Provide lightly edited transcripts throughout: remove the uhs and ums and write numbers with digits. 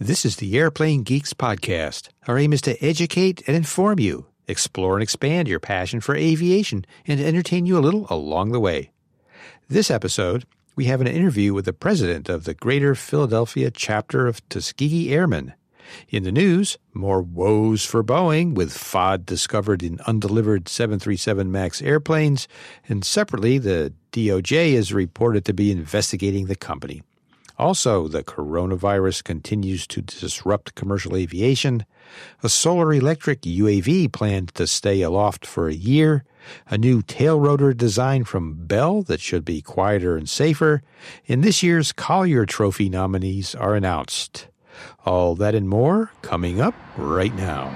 This is the Airplane Geeks podcast. Our aim is to educate and inform you, explore and expand your passion for aviation, and entertain you a little along the way. This episode, we have an interview with the president of the Greater Philadelphia chapter of Tuskegee Airmen. In the news, more woes for Boeing, with FOD discovered in undelivered 737 MAX airplanes, and separately, the DOJ is reported to be investigating the company. Also, the coronavirus continues to disrupt commercial aviation, a solar-electric UAV planned to stay aloft for a year, a new tail rotor design from Bell that should be quieter and safer, and this year's Collier Trophy nominees are announced. All that and more coming up right now.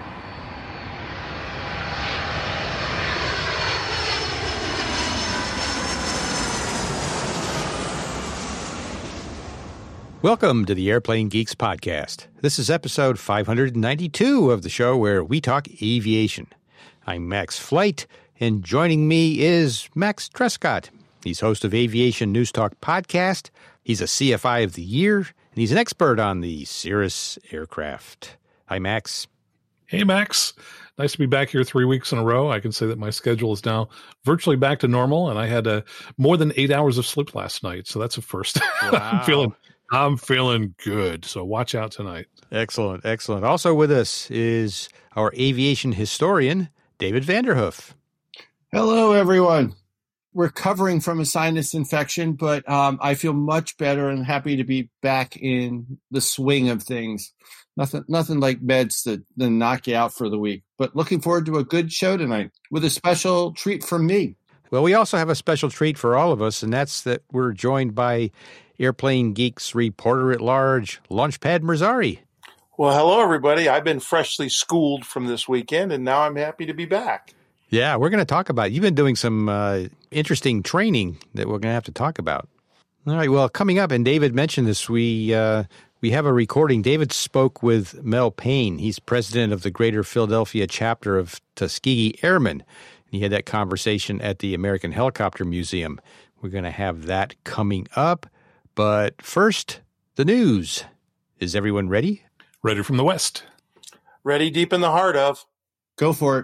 Welcome to the Airplane Geeks podcast. This is episode 592 of the show where we talk aviation. I'm Max Flight, and joining me is Max Trescott. He's host of Aviation News Talk podcast. He's a CFI of the Year, and he's an expert on the Cirrus aircraft. Hi, Max. Hey, Max. Nice to be back here 3 weeks in a row. I can say that my schedule is now virtually back to normal, and I had more than 8 hours of sleep last night, so that's a first. Wow. I'm feeling good, so watch out tonight. Excellent, excellent. Also with us is our aviation historian, David Vanderhoof. Hello, everyone. Recovering from a sinus infection, but I feel much better and happy to be back in the swing of things. Nothing like meds that then knock you out for the week. But looking forward to a good show tonight with a special treat from me. Well, we also have a special treat for all of us, and that's that we're joined by Airplane Geeks reporter at large, Launchpad Mirzari. Well, hello, everybody. I've been freshly schooled from this weekend, and now I'm happy to be back. Yeah, we're going to talk about, you've been doing some interesting training that we're going to have to talk about. All right, well, coming up, and David mentioned this, we have a recording. David spoke with Mel Payne. He's president of the Greater Philadelphia chapter of Tuskegee Airmen. And he had that conversation at the American Helicopter Museum. We're going to have that coming up. But first, the news. Is everyone ready? Ready from the West. Ready deep in the heart of. Go for it.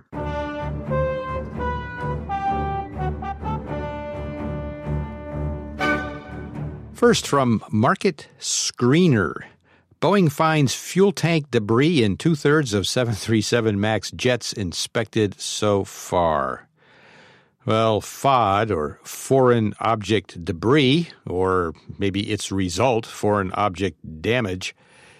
First, from Market Screener. Boeing finds fuel tank debris in two-thirds of 737 MAX jets inspected so far. Well, FOD, or Foreign Object Debris, or maybe its result, Foreign Object Damage,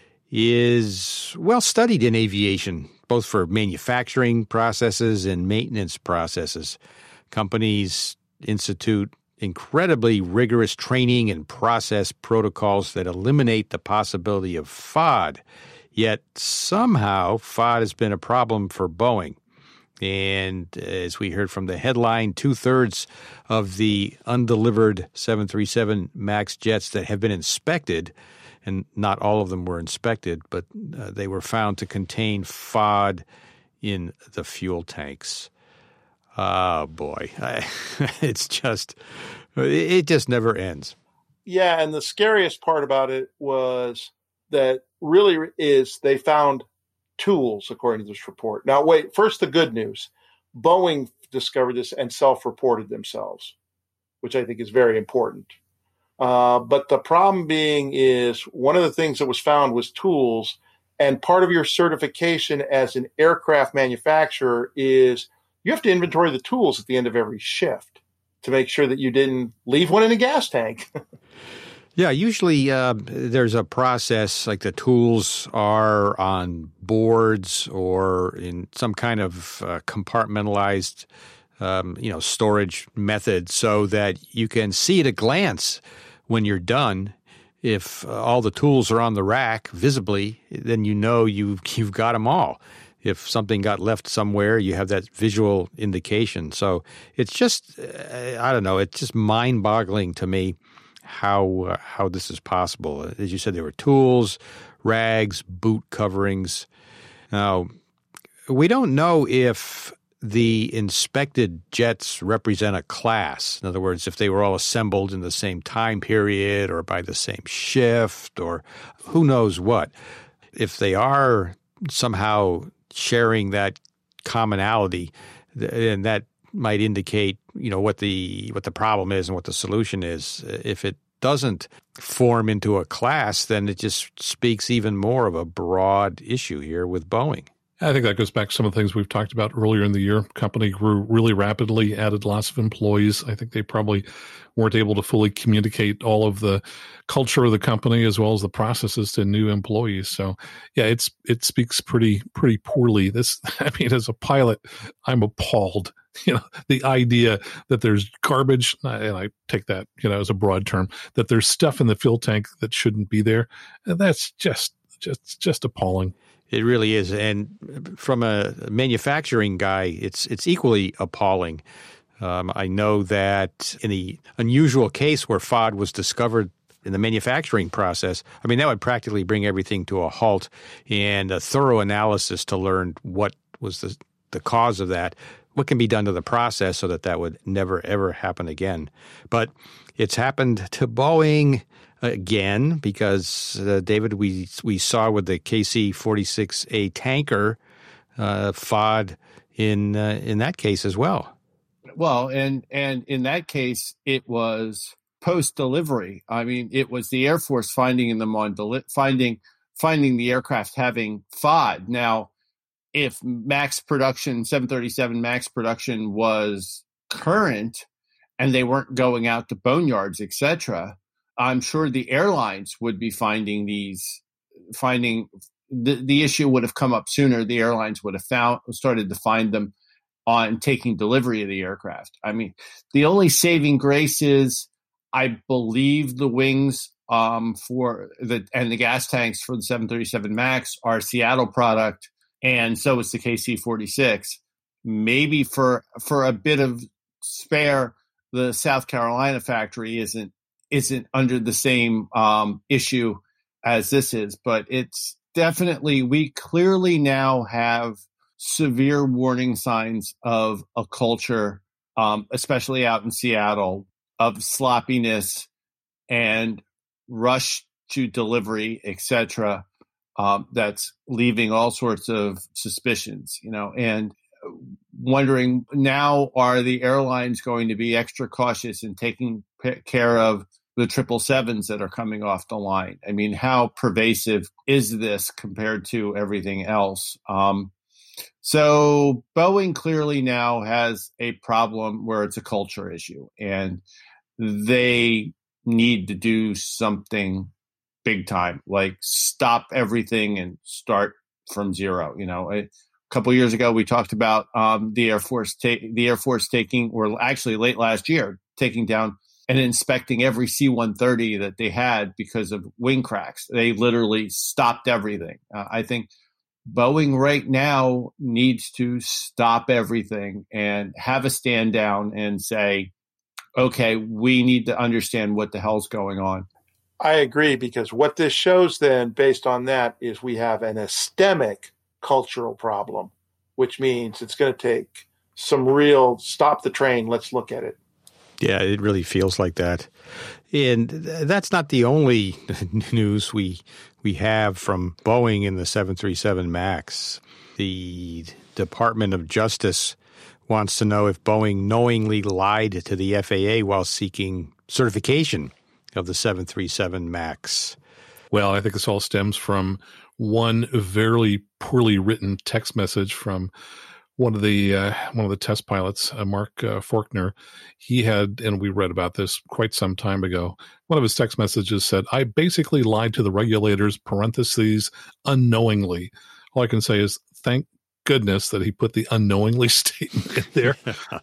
is well studied in aviation, both for manufacturing processes and maintenance processes. Companies institute incredibly rigorous training and process protocols that eliminate the possibility of FOD. Yet somehow FOD has been a problem for Boeing. And as we heard from the headline, two-thirds of the undelivered 737 MAX jets that have been inspected, and not all of them were inspected, but they were found to contain FOD in the fuel tanks. Oh, boy. It just never ends. Yeah, and the scariest part about it was that really is they found tools, according to this report. Now, wait, first the good news. Boeing discovered this and self-reported themselves, which I think is very important. But the problem being is one of the things that was found was tools, and part of your certification as an aircraft manufacturer is you have to inventory the tools at the end of every shift to make sure that you didn't leave one in a gas tank. Yeah, usually there's a process, like the tools are on boards or in some kind of compartmentalized, storage method so that you can see at a glance when you're done. If all the tools are on the rack visibly, then you know you've got them all. If something got left somewhere, you have that visual indication. So it's just, I don't know, it's just mind-boggling to me how this is possible. As you said, there were tools, rags, boot coverings. Now, we don't know if the inspected jets represent a class. In other words, if they were all assembled in the same time period or by the same shift or who knows what. if they are somehow sharing that commonality, then that might indicate, what the problem is and what the solution is. If it doesn't form into a class, then it just speaks even more of a broad issue here with Boeing. I think that goes back to some of the things we've talked about earlier in the year. Company grew really rapidly, added lots of employees. I think they probably weren't able to fully communicate all of the culture of the company as well as the processes to new employees. So, yeah, it speaks pretty poorly. As a pilot, I'm appalled. The idea that there's garbage, and I take that, as a broad term, that there's stuff in the fuel tank that shouldn't be there. And that's just appalling. It really is. And from a manufacturing guy, it's equally appalling. I know that in the unusual case where FOD was discovered in the manufacturing process, that would practically bring everything to a halt, and a thorough analysis to learn what was the cause of that, what can be done to the process so that would never, ever happen again. But it's happened to Boeing again because, David, we saw with the KC-46A tanker FOD in that case as well. Well, and in that case, it was post-delivery. It was the Air Force finding them finding the aircraft having FOD. Now, if MAX production, 737 MAX production was current and they weren't going out to boneyards, etc., I'm sure the airlines would be finding the issue would have come up sooner. The airlines would have started to find them on taking delivery of the aircraft. The only saving grace is, I believe, the wings and the gas tanks for the 737 MAX are Seattle product, and so is the KC-46. Maybe for a bit of spare, the South Carolina factory isn't under the same issue as this is, but it's definitely, we clearly now have severe warning signs of a culture, especially out in Seattle, of sloppiness and rush to delivery, etc., that's leaving all sorts of suspicions, and wondering now, are the airlines going to be extra cautious in taking care of the 777s that are coming off the line? How pervasive is this compared to everything else? So Boeing clearly now has a problem where it's a culture issue, and they need to do something big time, like stop everything and start from zero. A couple of years ago, we talked about the Air Force taking, or actually late last year, taking down and inspecting every C-130 that they had because of wing cracks. They literally stopped everything. I think Boeing right now needs to stop everything and have a stand down and say, okay, we need to understand what the hell's going on. I agree, because what this shows then, based on that, is we have an epistemic cultural problem, which means it's going to take some real stop the train, let's look at it. Yeah, it really feels like that. And that's not the only news we have from Boeing in the 737 MAX. The Department of Justice wants to know if Boeing knowingly lied to the FAA while seeking certification of the 737 MAX. Well, I think this all stems from one very poorly written text message from one of the test pilots, Mark Faulkner. He had, and we read about this quite some time ago, one of his text messages said, "I basically lied to the regulators, parentheses, unknowingly." All I can say is thank goodness that he put the unknowingly statement in there.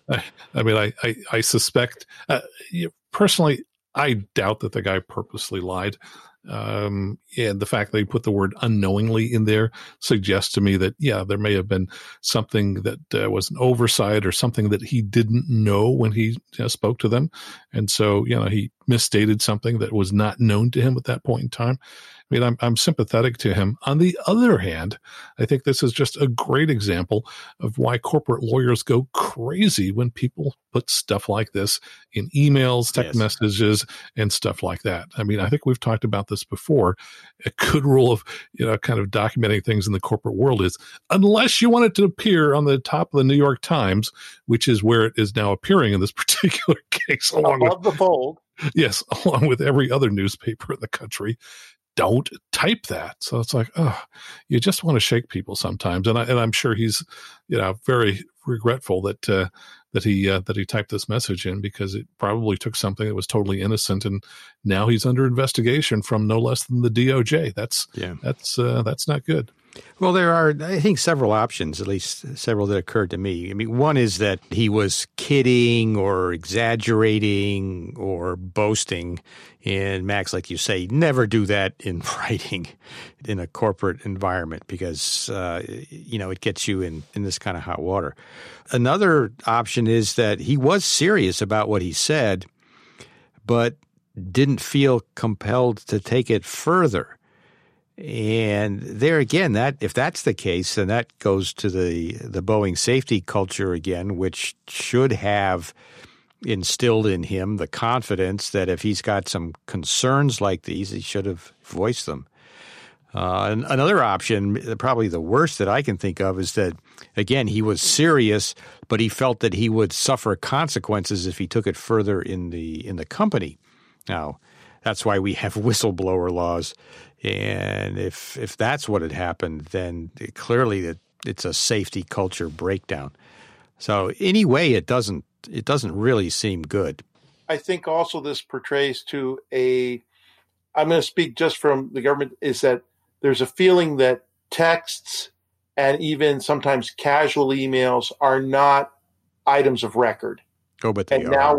I suspect, personally, I doubt that the guy purposely lied. And the fact that he put the word unknowingly in there suggests to me that, yeah, there may have been something that was an oversight or something that he didn't know when he spoke to them. And so, he misstated something that was not known to him at that point in time. I mean, I'm sympathetic to him. On the other hand, I think this is just a great example of why corporate lawyers go crazy when people put stuff like this in emails, text messages, and stuff like that. I mean, I think we've talked about this before. A good rule of, kind of documenting things in the corporate world is, unless you want it to appear on the top of the New York Times, which is where it is now appearing in this particular case, above the fold. Yes, along with every other newspaper in the country. Don't type that. So it's like, you just want to shake people sometimes. And I'm sure he's, very regretful that he typed this message in, because it probably took something that was totally innocent, and now he's under investigation from no less than the DOJ. That's not good. Well, there are, I think, several options, at least several that occurred to me. I mean, one is that he was kidding or exaggerating or boasting. And Max, like you say, never do that in writing in a corporate environment, because, it gets you in this kind of hot water. Another option is that he was serious about what he said, but didn't feel compelled to take it further. And there again, that if that's the case, then that goes to the Boeing safety culture again, which should have instilled in him the confidence that if he's got some concerns like these, he should have voiced them. And another option, probably the worst that I can think of, is that, again, he was serious, but he felt that he would suffer consequences if he took it further in the company. Now, that's why we have whistleblower laws. And if that's what had happened, then clearly it's a safety culture breakdown. So anyway, it doesn't really seem good. I think also this portrays to I'm going to speak just from the government, is that there's a feeling that texts and even sometimes casual emails are not items of record. Oh, but they are. And now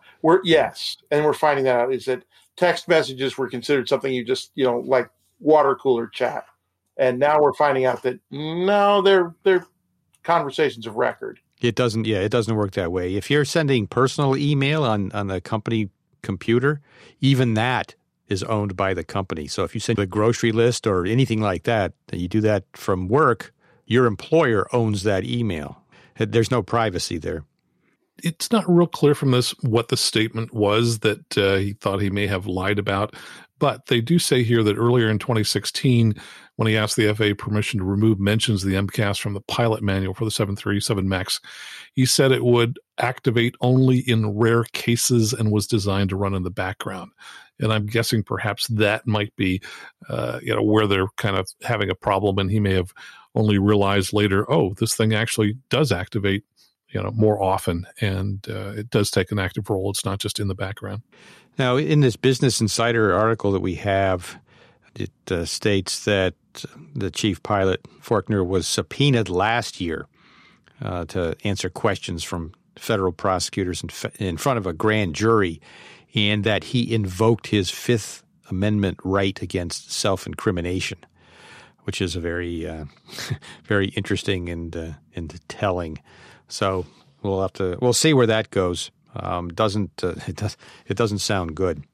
we're finding that out, is that text messages were considered something you just, like water cooler chat. And now we're finding out that no, they're conversations of record. It doesn't work that way. If you're sending personal email on the company computer, even that is owned by the company. So if you send a grocery list or anything like that, and you do that from work, your employer owns that email. There's no privacy there. It's not real clear from this what the statement was that he thought he may have lied about, but they do say here that earlier in 2016, when he asked the FAA permission to remove mentions of the MCAS from the pilot manual for the 737 MAX, he said it would activate only in rare cases and was designed to run in the background. And I'm guessing perhaps that might be, where they're kind of having a problem, and he may have only realized later, oh, this thing actually does activate more often, and it does take an active role. It's not just in the background. Now, in this Business Insider article that we have, it states that the chief pilot, Faulkner, was subpoenaed last year to answer questions from federal prosecutors in front of a grand jury, and that he invoked his Fifth Amendment right against self-incrimination, which is a very, very interesting and telling. So we'll see where that goes. It doesn't sound good.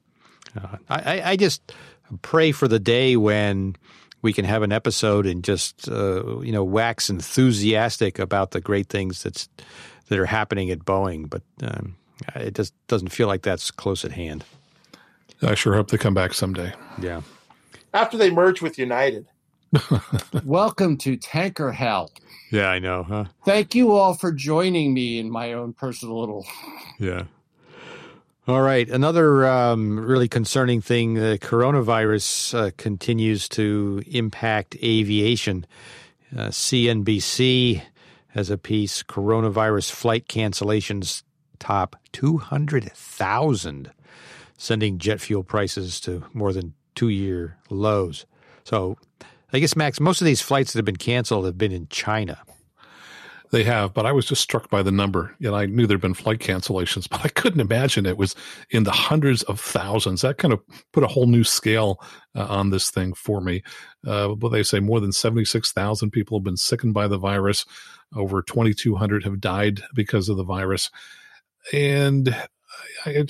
I just pray for the day when we can have an episode and just wax enthusiastic about the great things that are happening at Boeing, but it just doesn't feel like that's close at hand. I sure hope they come back someday. Yeah, after they merge with United. Welcome to Tanker Hell. Yeah, I know, huh? Thank you all for joining me in my own personal little... Yeah. All right. Another really concerning thing, the coronavirus continues to impact aviation. CNBC has a piece, coronavirus flight cancellations top 200,000, sending jet fuel prices to more than 2-year lows. So I guess, Max, most of these flights that have been canceled have been in China. They have, but I was just struck by the number. I knew there'd been flight cancellations, but I couldn't imagine it was in the hundreds of thousands. That kind of put a whole new scale on this thing for me. But they say more than 76,000 people have been sickened by the virus. Over 2,200 have died because of the virus. And I just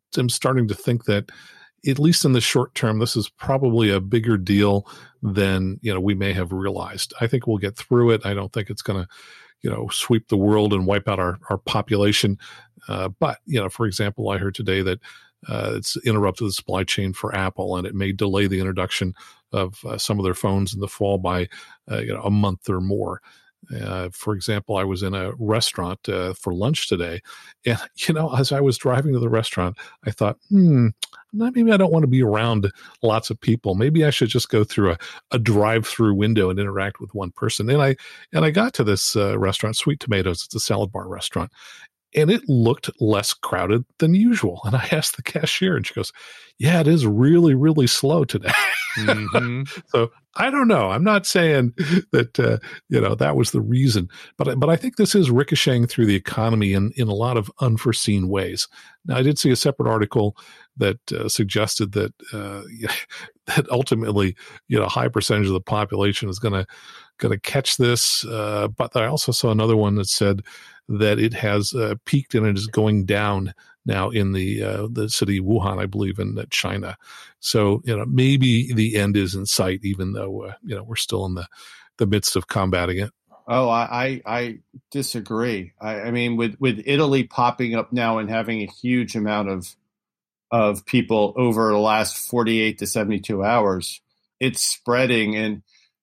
am starting to think that, at least in the short term, this is probably a bigger deal than, we may have realized. I think we'll get through it. I don't think it's going to, sweep the world and wipe out our population. But, for example, I heard today that it's interrupted the supply chain for Apple, and it may delay the introduction of some of their phones in the fall by, a month or more. For example, I was in a restaurant for lunch today, and as I was driving to the restaurant, I thought, maybe I don't want to be around lots of people. Maybe I should just go through a drive-through window and interact with one person. And I got to this restaurant, Sweet Tomatoes. It's a salad bar restaurant, and it looked less crowded than usual. And I asked the cashier, and she goes, "Yeah, it is really, really slow today." Mm-hmm. So I don't know. I'm not saying that, that was the reason, but I think this is ricocheting through the economy in a lot of unforeseen ways. Now, I did see a separate article that suggested that, that ultimately, a high percentage of the population is going to catch this. But I also saw another one that said that it has peaked and it is going down now in the city of Wuhan, I believe, in China. So, maybe the end is in sight, even though, we're still in the midst of combating it. Oh, I disagree. I mean, with Italy popping up now and having a huge amount of people over the last 48 to 72 hours, it's spreading. And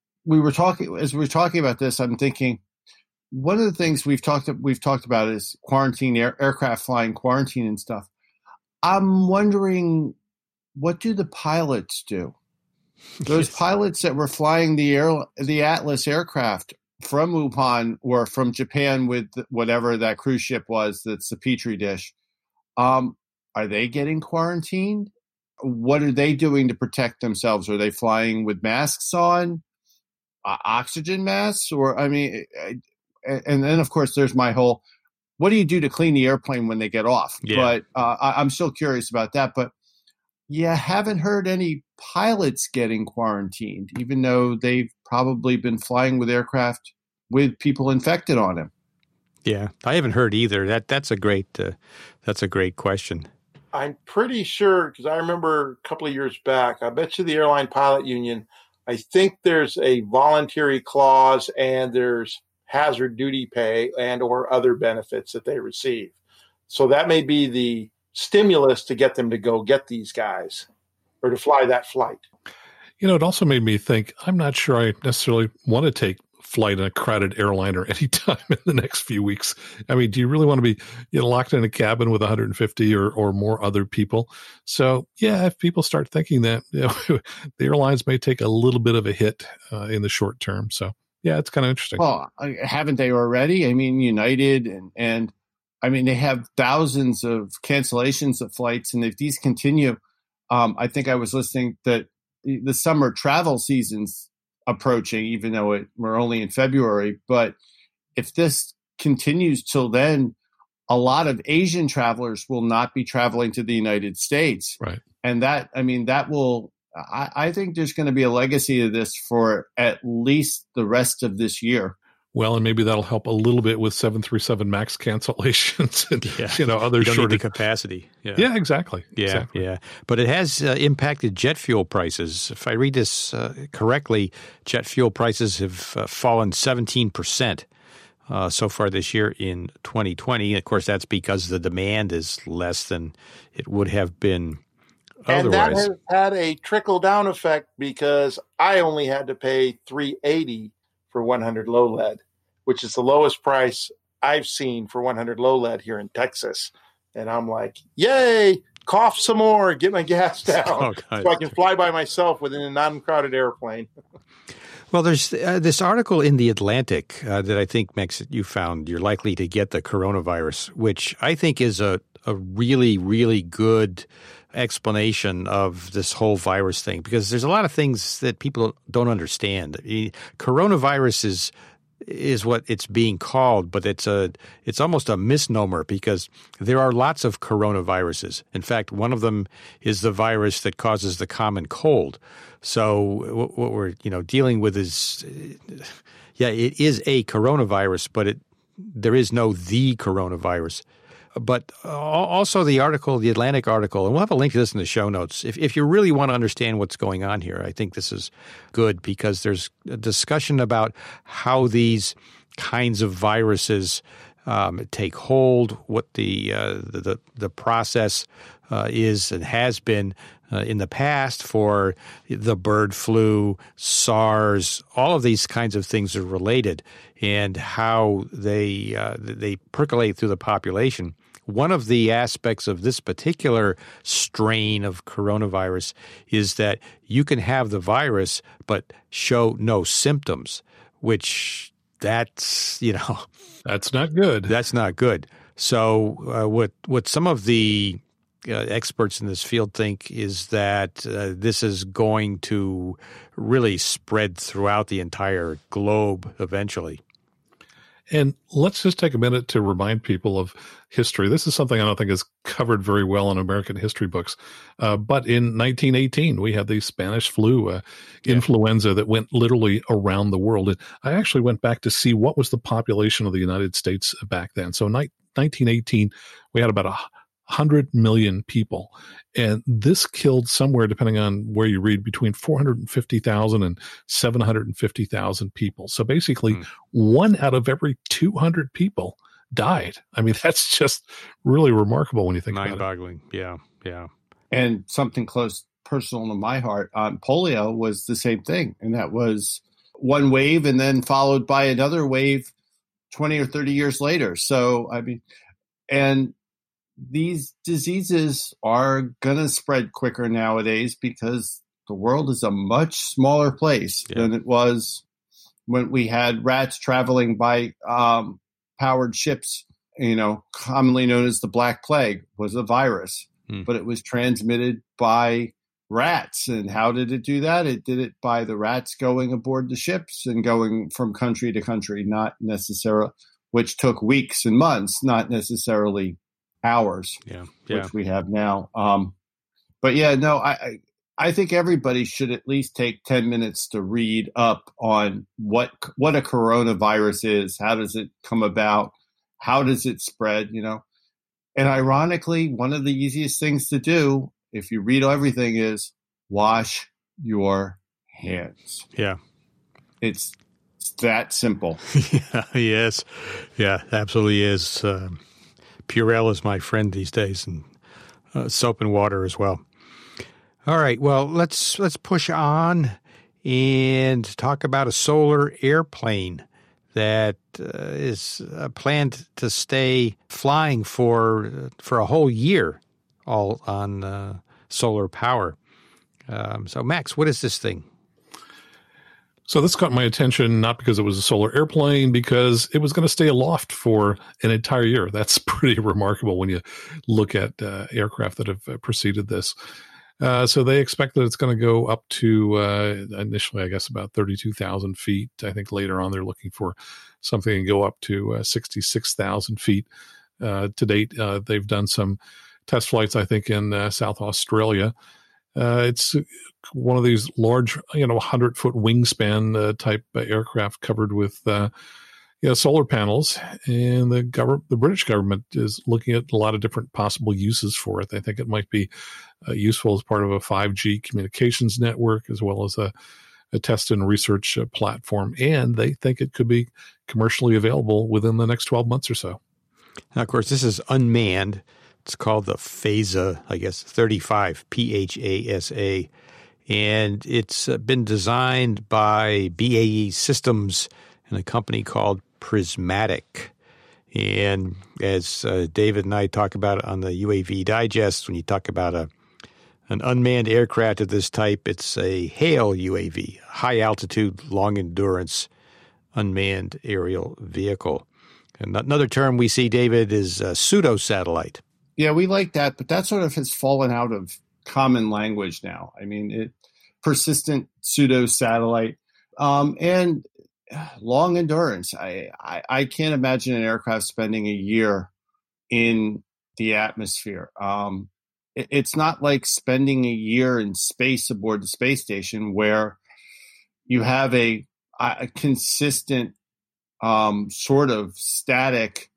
as we were talking about this, I'm thinking, one of the things we've talked about is quarantine, aircraft flying quarantine and stuff. I'm wondering, what do the pilots do? Those pilots that were flying the Atlas aircraft from Wuhan or from Japan with whatever that cruise ship was, that's the Petri dish, are they getting quarantined? What are they doing to protect themselves? Are they flying with masks on, oxygen masks? Or, I mean, and then, of course, there's my whole, what do you do to clean the airplane when they get off? Yeah. But I'm still curious about that. But haven't heard any pilots getting quarantined, even though they've probably been flying with aircraft with people infected on them. Yeah, I haven't heard either. That's a great question. I'm pretty sure, because I remember a couple of years back, I bet you the Airline Pilot Union, I think there's a voluntary clause and there's hazard duty pay and or other benefits that they receive. So that may be the stimulus to get them to go get these guys or to fly that flight. It also made me think, I'm not sure I necessarily want to take flight in a crowded airliner anytime in the next few weeks. I mean, do you really want to be locked in a cabin with 150 or more other people? So, if people start thinking that, the airlines may take a little bit of a hit in the short term. So, it's kind of interesting. Well, haven't they already? I mean, United and I mean, they have thousands of cancellations of flights. And if these continue, I think I was listening that the summer travel season's approaching, even though we're only in February. But if this continues till then, a lot of Asian travelers will not be traveling to the United States. Right. And that will, I think there's going to be a legacy of this for at least the rest of this year. Well, and maybe that'll help a little bit with 737 MAX cancellations and other shorter capacity. Yeah, exactly. Yeah. But it has impacted jet fuel prices. If I read this correctly, jet fuel prices have fallen 17% so far this year in 2020. And of course, that's because the demand is less than it would have been otherwise. And that has had a trickle-down effect because I only had to pay $3.80 for 100 low lead, which is the lowest price I've seen for 100 low lead here in Texas. And I'm like, yay, cough some more, get my gas down so I can fly by myself within a non-crowded airplane. Well, there's this article in The Atlantic that I think makes it, you found you're likely to get the coronavirus, which I think is a really, really good explanation of this whole virus thing, because there's a lot of things that people don't understand. Coronavirus is what it's being called, but it's almost a misnomer because there are lots of coronaviruses. In fact, one of them is the virus that causes the common cold. So what we're dealing with is, it is a coronavirus, but there is no the coronavirus. but also the article, the Atlantic article, and we'll have a link to this in the show notes. If you really want to understand what's going on here, I think this is good because there's a discussion about how these kinds of viruses take hold, what the process is and has been in the past for the bird flu, SARS. All of these kinds of things are related, and how they percolate through the population. One of the aspects of this particular strain of coronavirus is that you can have the virus but show no symptoms, which that's not good. That's not good. So what some of the experts in this field think is that this is going to really spread throughout the entire globe eventually. And let's just take a minute to remind people of history. This is something I don't think is covered very well in American history books. But in 1918, we had the Spanish flu, influenza that went literally around the world. And I actually went back to see what was the population of the United States back then. So 1918, we had about 100 million people. And this killed somewhere, depending on where you read, between 450,000 and 750,000 people. So basically, 1 out of every 200 people died. I mean, that's just really remarkable when you think about it. Mind-boggling. Yeah. And something close personal to my heart, polio was the same thing. And that was one wave and then followed by another wave 20 or 30 years later. So, I mean, and these diseases are going to spread quicker nowadays because the world is a much smaller place than it was when we had rats traveling by powered ships, commonly known as the Black Plague was a virus, but it was transmitted by rats. And how did it do that? It did it by the rats going aboard the ships and going from country to country, not necessarily, which took weeks and months, not necessarily hours, which we have now. But I think everybody should at least take 10 minutes to read up on what a coronavirus is. How does it come about? How does it spread? And ironically, one of the easiest things to do, if you read everything, is wash your hands. Yeah. It's that simple. Yes. Yeah, absolutely is. Purell is my friend these days, and soap and water as well. All right, well, let's push on and talk about a solar airplane that is planned to stay flying for a whole year, all on solar power. So, Max, what is this thing? So this caught my attention not because it was a solar airplane, because it was going to stay aloft for an entire year. That's pretty remarkable when you look at aircraft that have preceded this. So they expect that it's going to go up to initially, I guess, about 32,000 feet. I think later on they're looking for something to go up to 66,000 feet. To date, they've done some test flights, I think, in South Australia. It's one of these large, 100-foot wingspan type aircraft covered with solar panels, and the British government is looking at a lot of different possible uses for it. They think it might be useful as part of a 5G communications network, as well as a test and research platform, and they think it could be commercially available within the next 12 months or so. Now, of course, this is unmanned. It's called the PHASA, I guess, 35, PHASA, and it's been designed by BAE Systems and a company called Prismatic. And as David and I talk about on the UAV Digest, when you talk about an unmanned aircraft of this type, it's a HALE UAV, high altitude, long endurance, unmanned aerial vehicle. And another term we see, David, is pseudo-satellite. Yeah, we like that, but that sort of has fallen out of common language now. I mean, persistent pseudo-satellite and long endurance. I can't imagine an aircraft spending a year in the atmosphere. It's not like spending a year in space aboard the space station where you have a consistent sort of static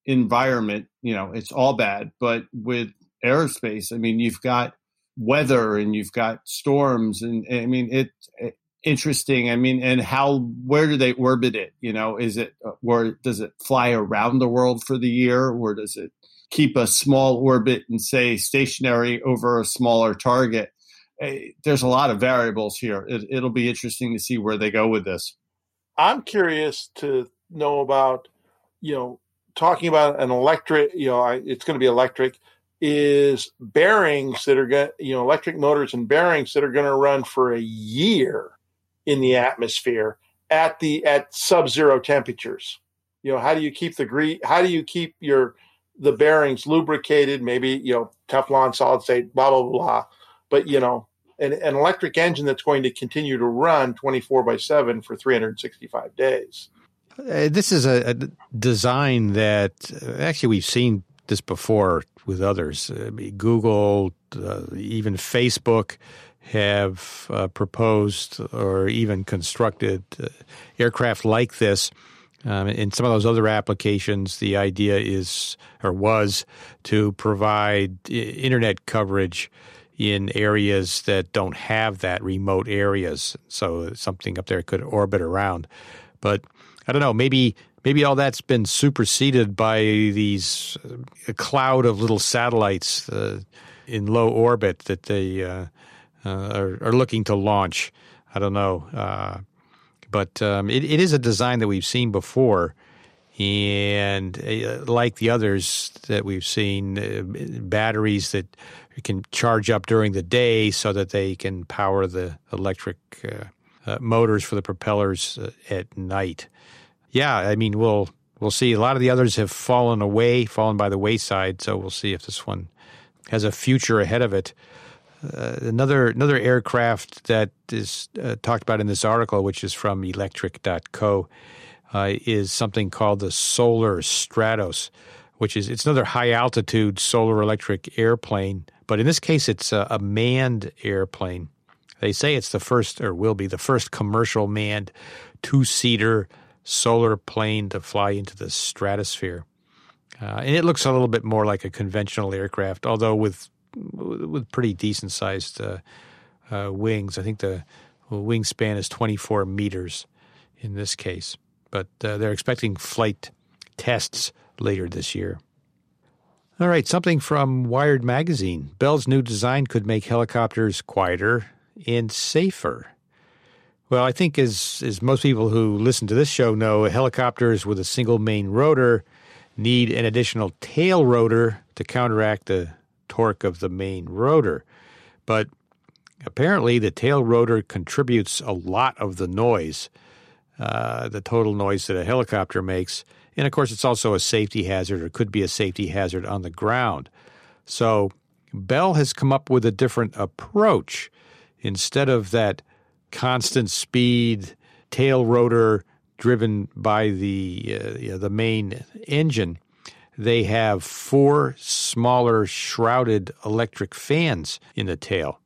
environment, it's all bad. But with aerospace, I mean, you've got weather and you've got storms, and I mean, it's interesting. I mean, and where do they orbit it? Is it, or does it fly around the world for the year, or does it keep a small orbit and say stationary over a smaller target? There's a lot of variables here. It'll be interesting to see where they go with this. I'm curious to know about, talking about an electric, it's going to be electric, is bearings that are going, electric motors and bearings that are going to run for a year in the atmosphere at sub-zero temperatures. How do you keep the bearings lubricated, maybe, Teflon, solid state, blah, blah, blah. But, an electric engine that's going to continue to run 24/7 for 365 days. This is a design that actually we've seen this before with others. Google, even Facebook have proposed or even constructed aircraft like this. In some of those other applications, the idea was to provide internet coverage in areas that don't have that, remote areas. So something up there could orbit around. But I don't know, maybe all that's been superseded by these a cloud of little satellites in low orbit that they are looking to launch. I don't know. But it is a design that we've seen before. And like the others that we've seen, batteries that can charge up during the day so that they can power the electric motors for the propellers at night. Yeah, I mean, we'll see. A lot of the others have fallen by the wayside, so we'll see if this one has a future ahead of it. Another aircraft that is talked about in this article, which is from electric.co, is something called the Solar Stratos, it's another high-altitude solar electric airplane. But in this case, it's a manned airplane. They say it's the first, or will be the first, commercial manned two-seater solar plane to fly into the stratosphere. And it looks a little bit more like a conventional aircraft, although with pretty decent-sized wings. I think the wingspan is 24 meters in this case. But they're expecting flight tests later this year. All right, something from Wired Magazine. Bell's new design could make helicopters quieter and safer. Well, I think as most people who listen to this show know, helicopters with a single main rotor need an additional tail rotor to counteract the torque of the main rotor. But apparently the tail rotor contributes a lot of the noise, the total noise that a helicopter makes. And, of course, it's also a safety hazard, or could be a safety hazard on the ground. So Bell has come up with a different approach. Instead of that constant speed tail rotor driven by the main engine, they have 4 smaller shrouded electric fans in the tail.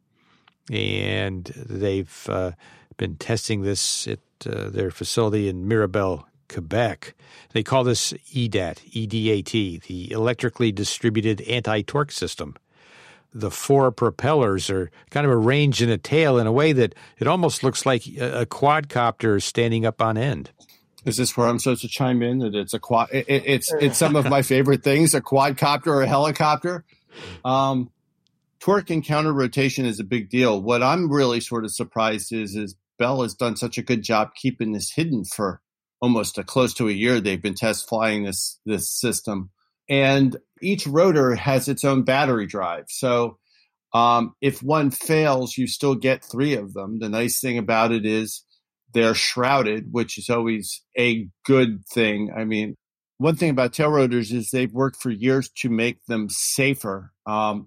And they've been testing this at their facility in Mirabel, Quebec. They call this EDAT, E-D-A-T, the Electrically Distributed Anti-Torque System. The 4 propellers are kind of arranged in a tail in a way that it almost looks like a quadcopter standing up on end. Is this where I'm supposed to chime in that it's a quad? It's some of my favorite things, a quadcopter or a helicopter. Torque and counter rotation is a big deal. What I'm really sort of surprised is Bell has done such a good job keeping this hidden for almost close to a year. They've been test flying this system, and each rotor has its own battery drive. So if one fails, you still get 3 of them. The nice thing about it is they're shrouded, which is always a good thing. I mean, one thing about tail rotors is they've worked for years to make them safer. A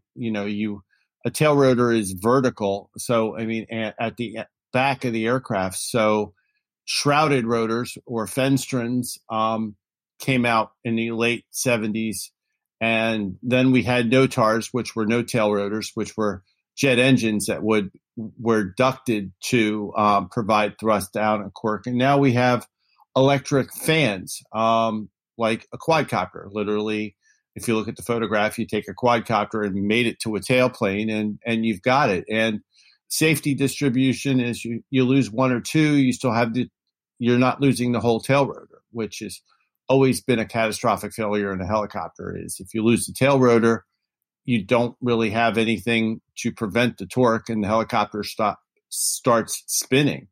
tail rotor is vertical, so I mean at the back of the aircraft. So shrouded rotors or Fenstrons came out in the late 70s. And then we had NOTARs, which were no tail rotors, which were jet engines that were ducted to provide thrust down at torque. And now we have electric fans. like a quadcopter. Literally, if you look at the photograph, you take a quadcopter and mate it to a tailplane, and you've got it. And safety distribution is you lose one or two, you still have you're not losing the whole tail rotor, which has always been a catastrophic failure in a helicopter. Is if you lose the tail rotor, you don't really have anything to prevent the torque, and the helicopter starts spinning.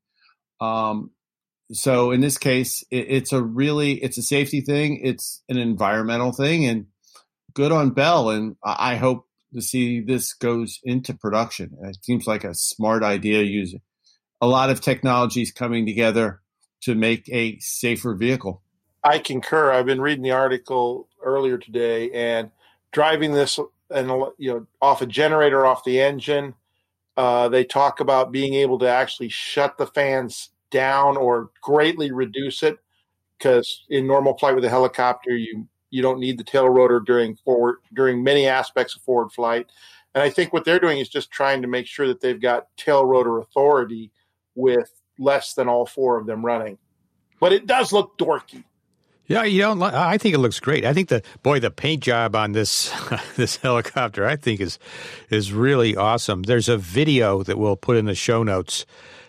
So in this case, it's a safety thing. It's an environmental thing, and good on Bell. And I hope to see this goes into production. It seems like a smart idea, using a lot of technologies coming together to make a safer vehicle. I concur. I've been reading the article earlier today, and driving this and off a generator, off the engine. They talk about being able to actually shut the fans down or greatly reduce it, because in normal flight with a helicopter, you don't need the tail rotor during many aspects of forward flight. And I think what they're doing is just trying to make sure that they've got tail rotor authority with less than all four of them running. But it does look dorky. Yeah, I think it looks great. I think the paint job on this this helicopter, I think is really awesome. There's a video that we'll put in the show notes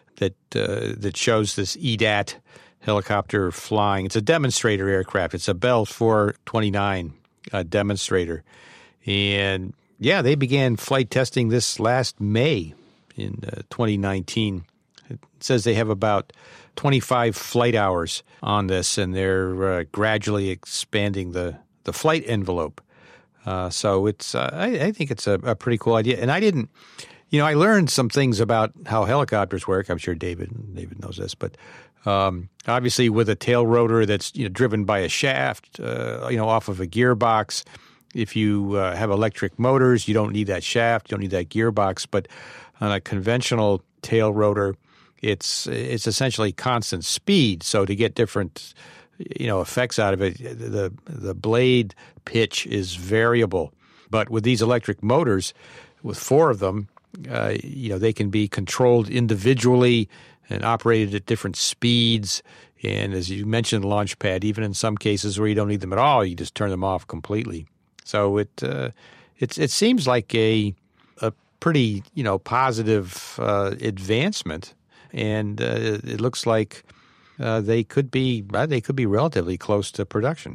that shows this EDAT helicopter flying. It's a demonstrator aircraft. It's a Bell 429 demonstrator, and they began flight testing this last May in 2019. It says they have about 25 flight hours on this, and they're gradually expanding the flight envelope. So it's I think it's a pretty cool idea. And I learned some things about how helicopters work. I'm sure David knows this, but obviously with a tail rotor that's driven by a shaft, off of a gearbox. If you have electric motors, you don't need that shaft, you don't need that gearbox. But on a conventional tail rotor, it's essentially constant speed. So to get different effects out of it, the blade pitch is variable. But with these electric motors, with four of them, they can be controlled individually and operated at different speeds. And as you mentioned, launch pad, even in some cases where you don't need them at all, you just turn them off completely. So it seems like a pretty positive advancement. And it looks like they could be relatively close to production.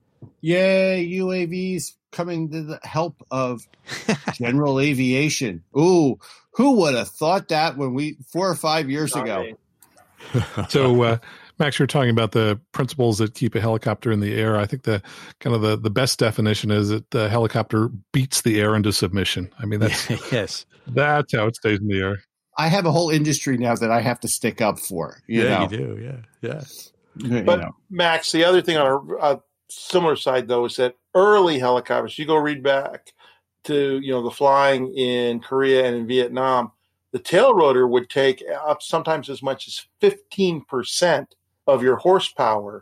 Yay, UAVs coming to the help of general aviation. Ooh, who would have thought that 4 or 5 years ago? So, Max, you're talking about the principles that keep a helicopter in the air. I think the best definition is that the helicopter beats the air into submission. I mean, that's how it stays in the air. I have a whole industry now that I have to stick up for. You do. Yeah. But Max, the other thing on a similar side, though, is that early helicopters, you go read back to, the flying in Korea and in Vietnam, the tail rotor would take up sometimes as much as 15% of your horsepower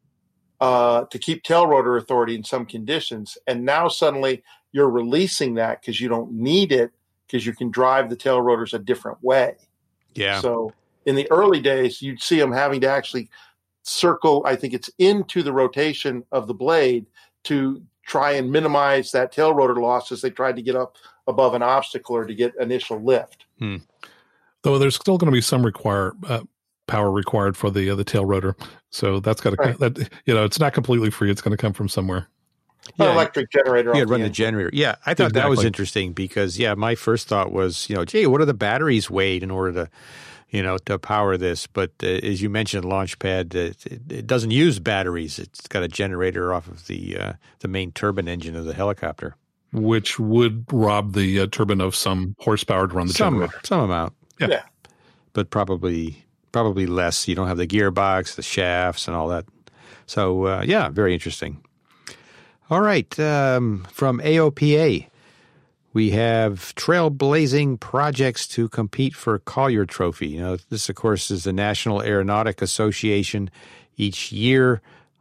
to keep tail rotor authority in some conditions. And now suddenly you're releasing that because you don't need it, because you can drive the tail rotors a different way. Yeah. So in the early days, you'd see them having to actually circle, I think it's into the rotation of the blade to try and minimize that tail rotor loss as they tried to get up above an obstacle or to get initial lift. Though there's still going to be some power required for the tail rotor. So that's got to, it's not completely free. It's going to come from somewhere. An electric generator. You run the generator. Yeah, I thought that was interesting because, my first thought was, what are the batteries weighed in order to power this? But as you mentioned, Launchpad, it doesn't use batteries. It's got a generator off of the main turbine engine of the helicopter, which would rob the turbine of some horsepower to run the generator. Some amount, yeah, but probably less. You don't have the gearbox, the shafts, and all that. So very interesting. All right, from AOPA, we have trailblazing projects to compete for Collier Trophy. This, of course, is the National Aeronautic Association. Each year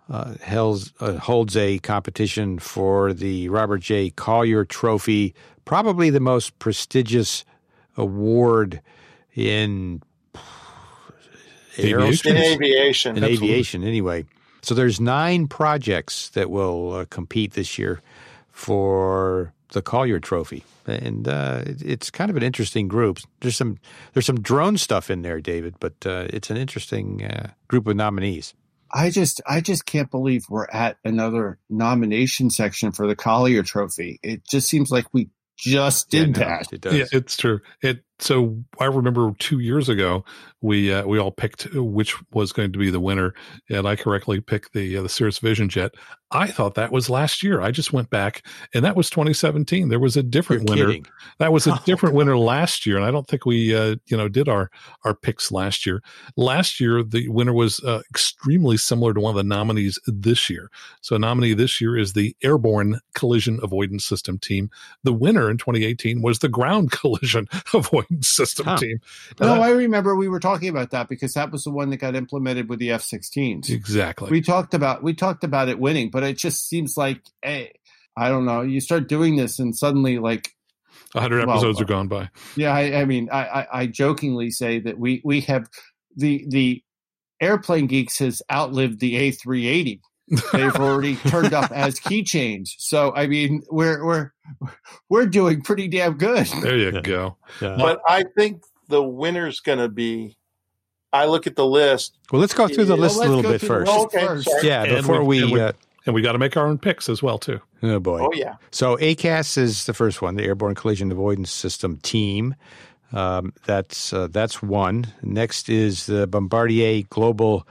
holds a competition for the Robert J. Collier Trophy, probably the most prestigious award in aviation. In aviation, anyway. So there's 9 projects that will compete this year for the Collier Trophy, and it's kind of an interesting group. There's some drone stuff in there, David, but it's an interesting group of nominees. I just can't believe we're at another nomination section for the Collier Trophy. It just seems like we just did that. It does. Yeah, it's true. So I remember 2 years ago, we all picked which was going to be the winner, and I correctly picked the Cirrus Vision jet. I thought that was last year. I just went back, and that was 2017. There was a different winner. Kidding. That was a different winner last year, and I don't think we did our picks last year. Last year, the winner was extremely similar to one of the nominees this year. So a nominee this year is the Airborne Collision Avoidance System team. The winner in 2018 was the Ground Collision Avoidance System team. No, I remember we were talking about that because that was the one that got implemented with the F-16s. Exactly. We talked about it winning, but it just seems like, hey, I don't know. You start doing this and suddenly 100 episodes are gone by. Yeah. I mean, I jokingly say that we have the Airplane Geeks has outlived the A380. They've already turned up as keychains. So, I mean, we're doing pretty damn good. There you go. Yeah. But I think the winner's going to be, I look at the list. Well, let's go through the list a little bit first. First. Yeah, before and we got to make our own picks as well, too. Oh, boy. Oh, yeah. So ACAS is the first one, the Airborne Collision Avoidance System team. That's one. Next is the Bombardier Global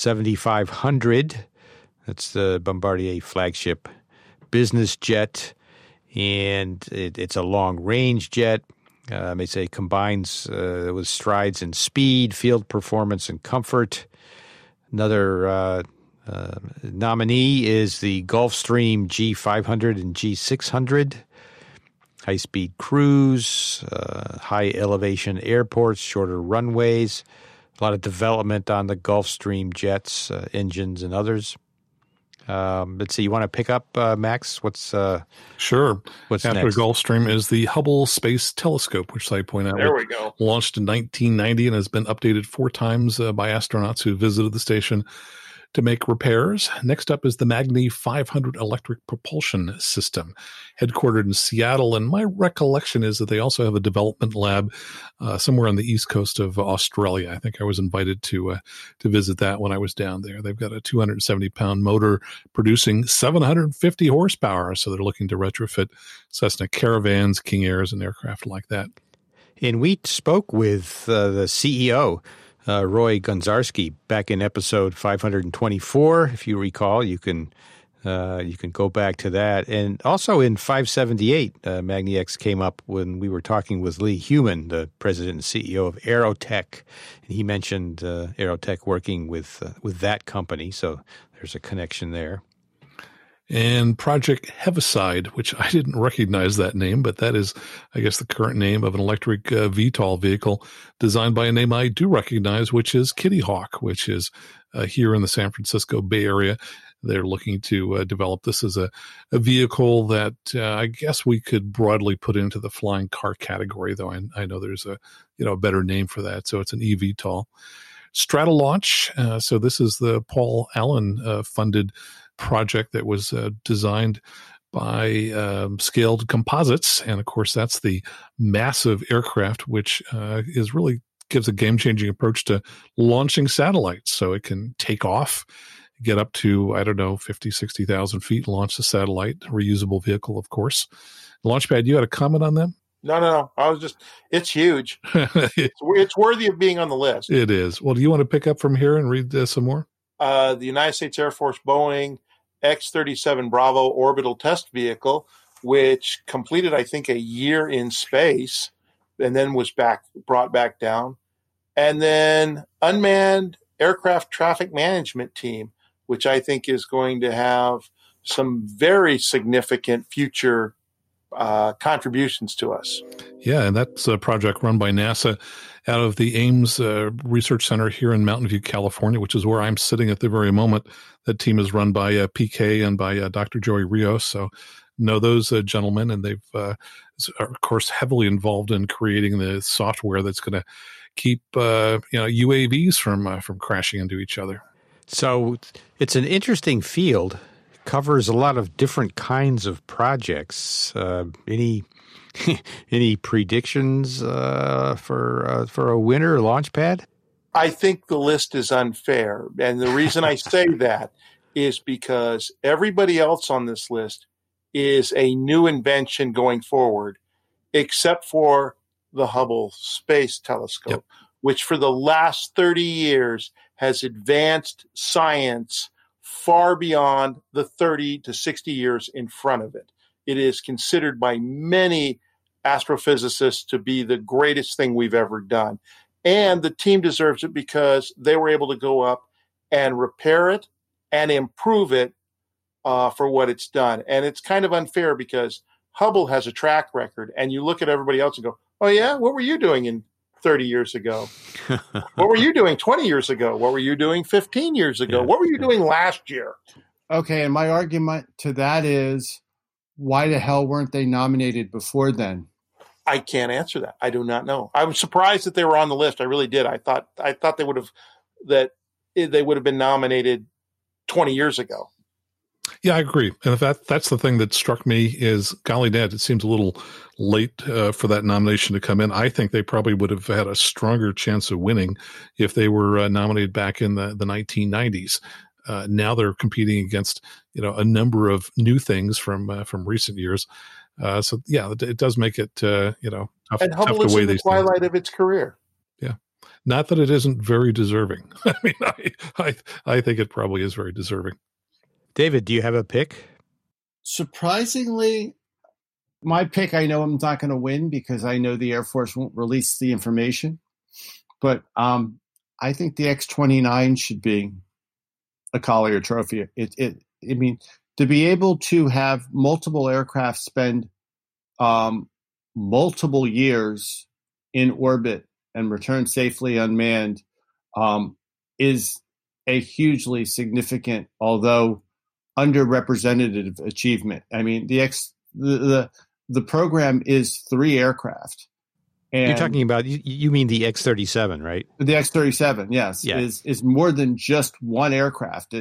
7500. That's the Bombardier flagship business jet, and it's a long-range jet. They say combines with strides in speed, field performance, and comfort. Another nominee is the Gulfstream G500 and G600. High-speed cruise, high-elevation airports, shorter runways, a lot of development on the Gulfstream jets, engines, and others. Let's see. You want to pick up, Max? What's sure? What's after next? Gulfstream is the Hubble Space Telescope, which I point out. There we go. Launched in 1990 and has been updated 4 times by astronauts who visited the station to make repairs. Next up is the Magni 500 electric propulsion system, headquartered in Seattle. And my recollection is that they also have a development lab somewhere on the east coast of Australia. I think I was invited to visit that when I was down there. They've got a 270-pound motor producing 750 horsepower. So they're looking to retrofit Cessna Caravans, King Airs, and aircraft like that. And we spoke with the CEO, Roy Gonzarski, back in episode 524. If you recall, you can go back to that. And also in 578, MagniX came up when we were talking with Lee Human, the president and CEO of Aerotech. And he mentioned Aerotech working with that company. So there's a connection there. And Project Heaviside, which I didn't recognize that name, but that is, I guess, the current name of an electric VTOL vehicle designed by a name I do recognize, which is Kitty Hawk, which is here in the San Francisco Bay Area. They're looking to develop this as a vehicle that I guess we could broadly put into the flying car category, though I know there's a better name for that. So it's an eVTOL. Stratolaunch. So this is the Paul Allen funded project that was designed by Scaled Composites. And of course, that's the massive aircraft, which is really gives a game-changing approach to launching satellites. So it can take off, get up to, 50, 60,000 feet, launch the satellite, reusable vehicle, of course. Launchpad, you had a comment on them? No. It's huge. It's worthy of being on the list. It is. Well, do you want to pick up from here and read some more? The United States Air Force Boeing X-37 Bravo orbital test vehicle, which completed, I think, a year in space and then was brought back down. And then unmanned aircraft traffic management team, which I think is going to have some very significant future contributions to us. Yeah, and that's a project run by NASA out of the Ames Research Center here in Mountain View, California, which is where I'm sitting at the very moment. That team is run by PK and by Dr. Joey Rios. So know those gentlemen, and they've are, of course, heavily involved in creating the software that's going to keep UAVs from crashing into each other. So it's an interesting field. Covers a lot of different kinds of projects. Any predictions for a winner Launchpad? I think the list is unfair. And the reason I say that is because everybody else on this list is a new invention going forward, except for the Hubble Space Telescope, which for the last 30 years has advanced science far beyond the 30 to 60 years in front of it. It is considered by many astrophysicists to be the greatest thing we've ever done. And the team deserves it because they were able to go up and repair it and improve it for what it's done. And it's kind of unfair because Hubble has a track record, and you look at everybody else and go, oh, yeah, what were you doing in 30 years ago? What were you doing 20 years ago? What were you doing 15 years ago? What were you doing last year? Okay, and my argument to that is, why the hell weren't they nominated before then? I can't answer that. I do not know. I was surprised that they were on the list. I really did. I thought they would have been nominated 20 years ago. Yeah, I agree. And that's the thing that struck me is, golly dad, it seems a little late for that nomination to come in. I think they probably would have had a stronger chance of winning if they were nominated back in the 1990s. Now they're competing against, a number of new things from recent years. So yeah, it does make it, tough, and Hubble is in the twilight of its career. Yeah. Not that it isn't very deserving. I mean, I think it probably is very deserving. David, do you have a pick? Surprisingly, my pick, I know I'm not going to win because I know the Air Force won't release the information. But I think the X-29 should be a Collier Trophy. I mean, to be able to have multiple aircraft spend multiple years in orbit and return safely unmanned is a hugely significant, although underrepresented achievement. I mean, the program is 3 aircraft. And you're talking about, you mean the X-37, right? The X-37, yes, is more than just one aircraft.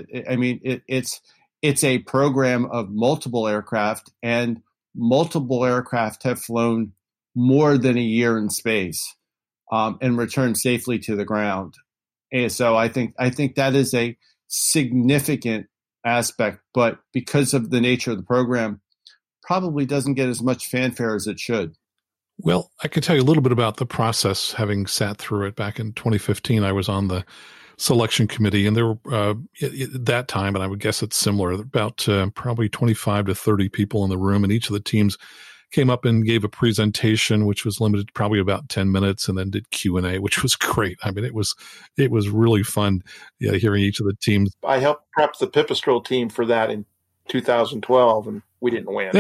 It's a program of multiple aircraft, and multiple aircraft have flown more than a year in space and returned safely to the ground. And so I think that is a significant aspect, but because of the nature of the program, probably doesn't get as much fanfare as it should. Well, I can tell you a little bit about the process, having sat through it back in 2015. I was on the selection committee, and there were at that time, and I would guess it's similar, about probably 25 to 30 people in the room, and each of the teams came up and gave a presentation, which was limited to probably about 10 minutes, and then did Q&A, which was great. I mean, it was really fun hearing each of the teams. I helped prep the Pipistrel team for that in 2012, and we didn't win.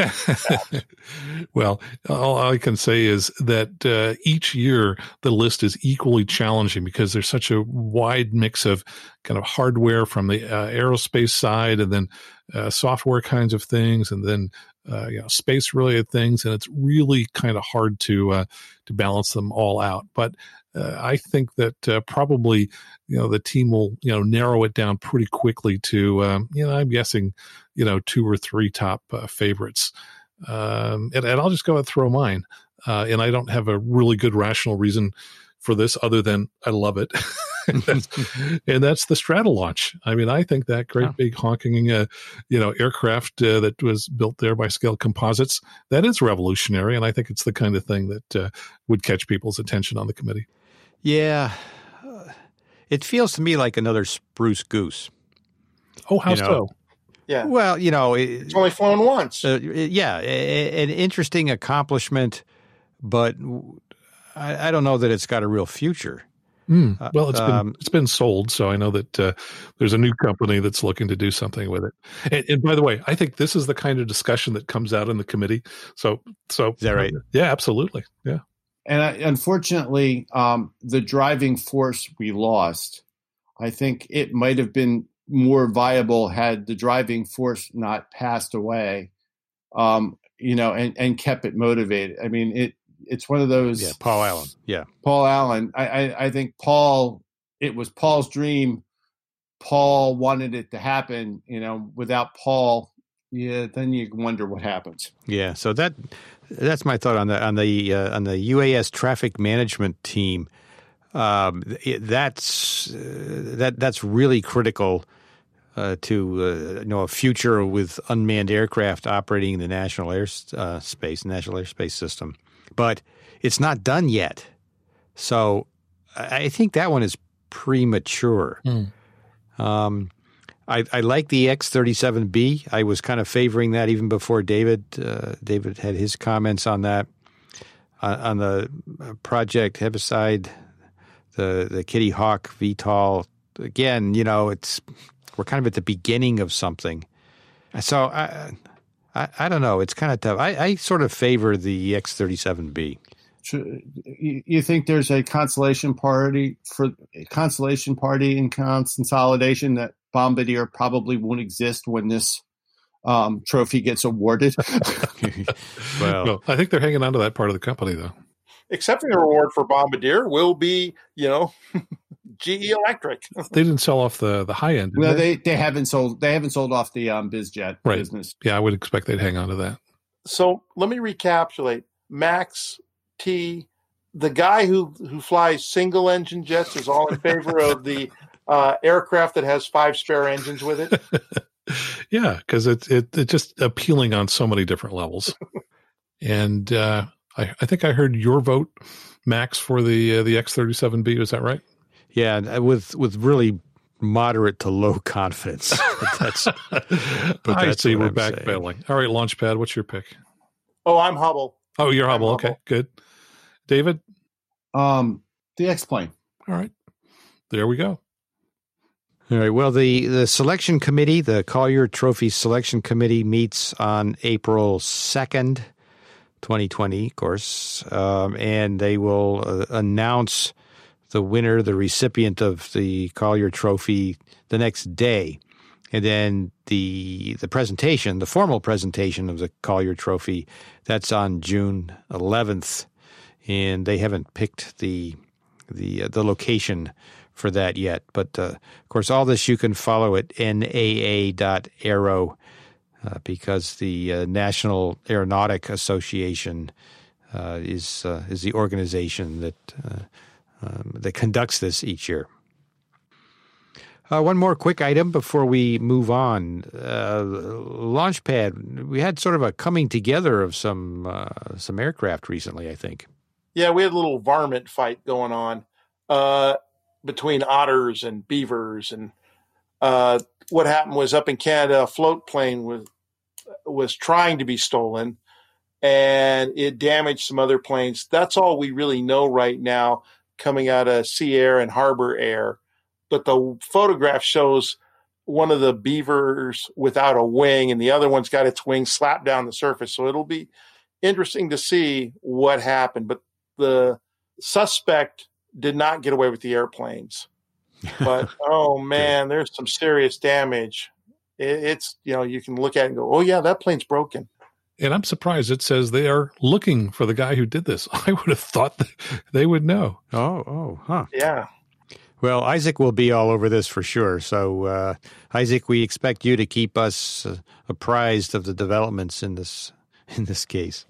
Well, all I can say is that each year the list is equally challenging because there's such a wide mix of kind of hardware from the aerospace side, and then software kinds of things, and then space related things, and it's really kind of hard to balance them all out. But I think that probably the team will narrow it down pretty quickly to I'm guessing 2 or 3 top favorites, and I'll just go and throw mine. And I don't have a really good rational reason for this other than I love it. and that's the Stratolaunch. I mean, I think that great big honking, aircraft that was built there by Scale Composites, that is revolutionary. And I think it's the kind of thing that would catch people's attention on the committee. Yeah. It feels to me like another Spruce Goose. Oh, how so? Yeah. Well, it's only flown once. An interesting accomplishment, but I don't know that it's got a real future. Well, it's been sold, so I know that there's a new company that's looking to do something with it. And by the way, I think this is the kind of discussion that comes out in the committee. So is that right? Yeah, absolutely. Yeah. And unfortunately, the driving force we lost, I think it might have been more viable had the driving force not passed away, and kept it motivated. I mean, it's one of those. Yeah, Paul Allen. Yeah, Paul Allen. I think it was Paul's dream Paul wanted it to happen, without Paul, then you wonder what happens. Yeah, so that's my thought on the UAS traffic management team. That's really critical to a future with unmanned aircraft operating in the National Airspace System. But it's not done yet, so I think that one is premature. I like the X-37B. I was kind of favoring that even before David had his comments on that. On the Project Heaviside, the Kitty Hawk VTOL, again, we're kind of at the beginning of something. So I don't know. It's kind of tough. I sort of favor the X-37B. You think there's a consolation party in consolidation that Bombardier probably won't exist when this trophy gets awarded? Well, I think they're hanging on to that part of the company, though. Accepting the reward for Bombardier will be, GE Electric. They didn't sell off the high end. Well, they haven't sold off the BizJet business. Yeah, I would expect they'd hang on to that. So let me recapitulate. Max T, the guy who flies single engine jets, is all in favor of the aircraft that has 5 spare engines with it. Yeah, because it's just appealing on so many different levels. And I think I heard your vote, Max, for the X-37B. Was that right? Yeah, with really moderate to low confidence. I see. We're backpedaling. All right, Launchpad, what's your pick? Oh, I'm Hubble. Oh, you're Hubble. Okay, good. David? The X-plane. All right. There we go. All right. Well, the selection committee, the Collier Trophy Selection Committee, meets on April 2nd, 2020, of course, and they will announce the winner, the recipient of the Collier Trophy, the next day. And then the presentation, the formal presentation of the Collier Trophy, that's on June 11th, and they haven't picked the location for that yet. But of course, all this you can follow at naa.aero because the National Aeronautic Association is the organization that conducts this each year. One more quick item before we move on. Launchpad, we had sort of a coming together of some aircraft recently, I think. Yeah, we had a little varmint fight going on between otters and beavers. And what happened was up in Canada, a float plane was trying to be stolen, and it damaged some other planes. That's all we really know right now coming out of Sea Air and Harbor Air. But the photograph shows one of the beavers without a wing, and the other one's got its wing slapped down the surface. So it'll be interesting to see what happened. But the suspect did not get away with the airplanes. But, oh, man, there's some serious damage. It's, you can look at it and go, oh, yeah, that plane's broken. And I'm surprised it says they are looking for the guy who did this. I would have thought that they would know. Huh. Yeah. Well, Isaac will be all over this for sure. So, Isaac, we expect you to keep us apprised of the developments in this case.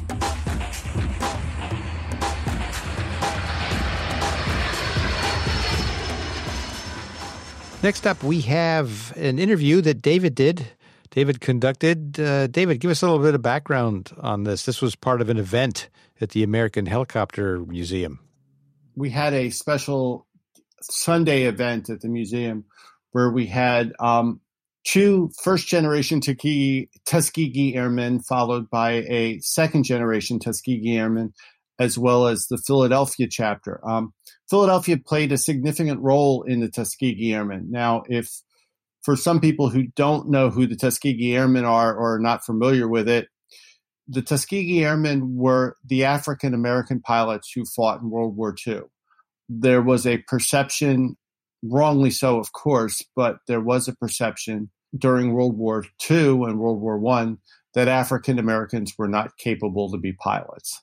Next up, we have an interview that David conducted. David, give us a little bit of background on this. This was part of an event at the American Helicopter Museum. We had a special Sunday event at the museum where we had 2 first-generation Tuskegee Airmen followed by a second-generation Tuskegee Airman, as well as the Philadelphia chapter. Philadelphia played a significant role in the Tuskegee Airmen. Now, if for some people who don't know who the Tuskegee Airmen are or are not familiar with it, the Tuskegee Airmen were the African-American pilots who fought in World War II. There was a perception, wrongly so, of course, but there was a perception during World War II and World War I that African Americans were not capable to be pilots.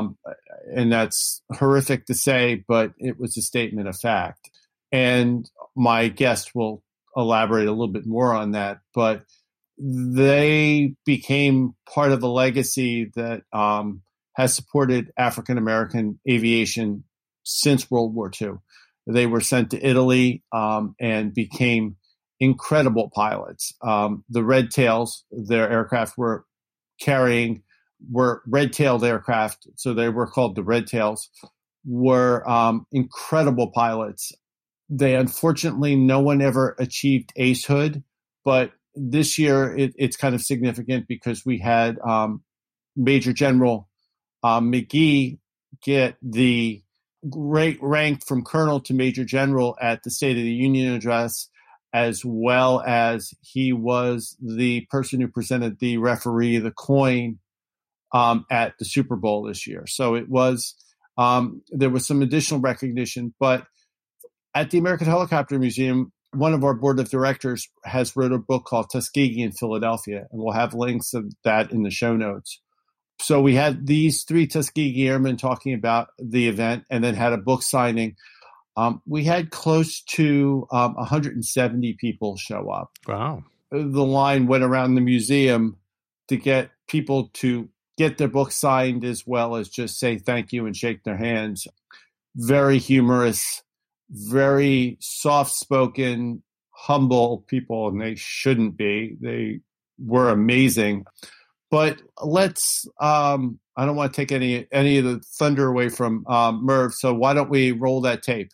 And that's horrific to say, but it was a statement of fact. And my guest will elaborate a little bit more on that, but they became part of a legacy that has supported African American aviation since World War II. They were sent to Italy and became incredible pilots. The Red Tails, their aircraft were carrying, were red-tailed aircraft, so they were called the Red Tails, were incredible pilots. They unfortunately, no one ever achieved acehood, but this year it's kind of significant because we had Major General McGee get the great rank from colonel to major general at the State of the Union address, as well as he was the person who presented the referee the coin at the Super Bowl this year. So it was, there was some additional recognition, but at the American Helicopter Museum, one of our board of directors has wrote a book called Tuskegee in Philadelphia, and we'll have links of that in the show notes. So we had these 3 Tuskegee Airmen talking about the event and then had a book signing. We had close to 170 people show up. Wow. The line went around the museum to get people to get their book signed as well as just say thank you and shake their hands. Very humorous, very soft-spoken, humble people, and they shouldn't be. They were amazing. But let's, I don't want to take any of the thunder away from Merv, so why don't we roll that tape?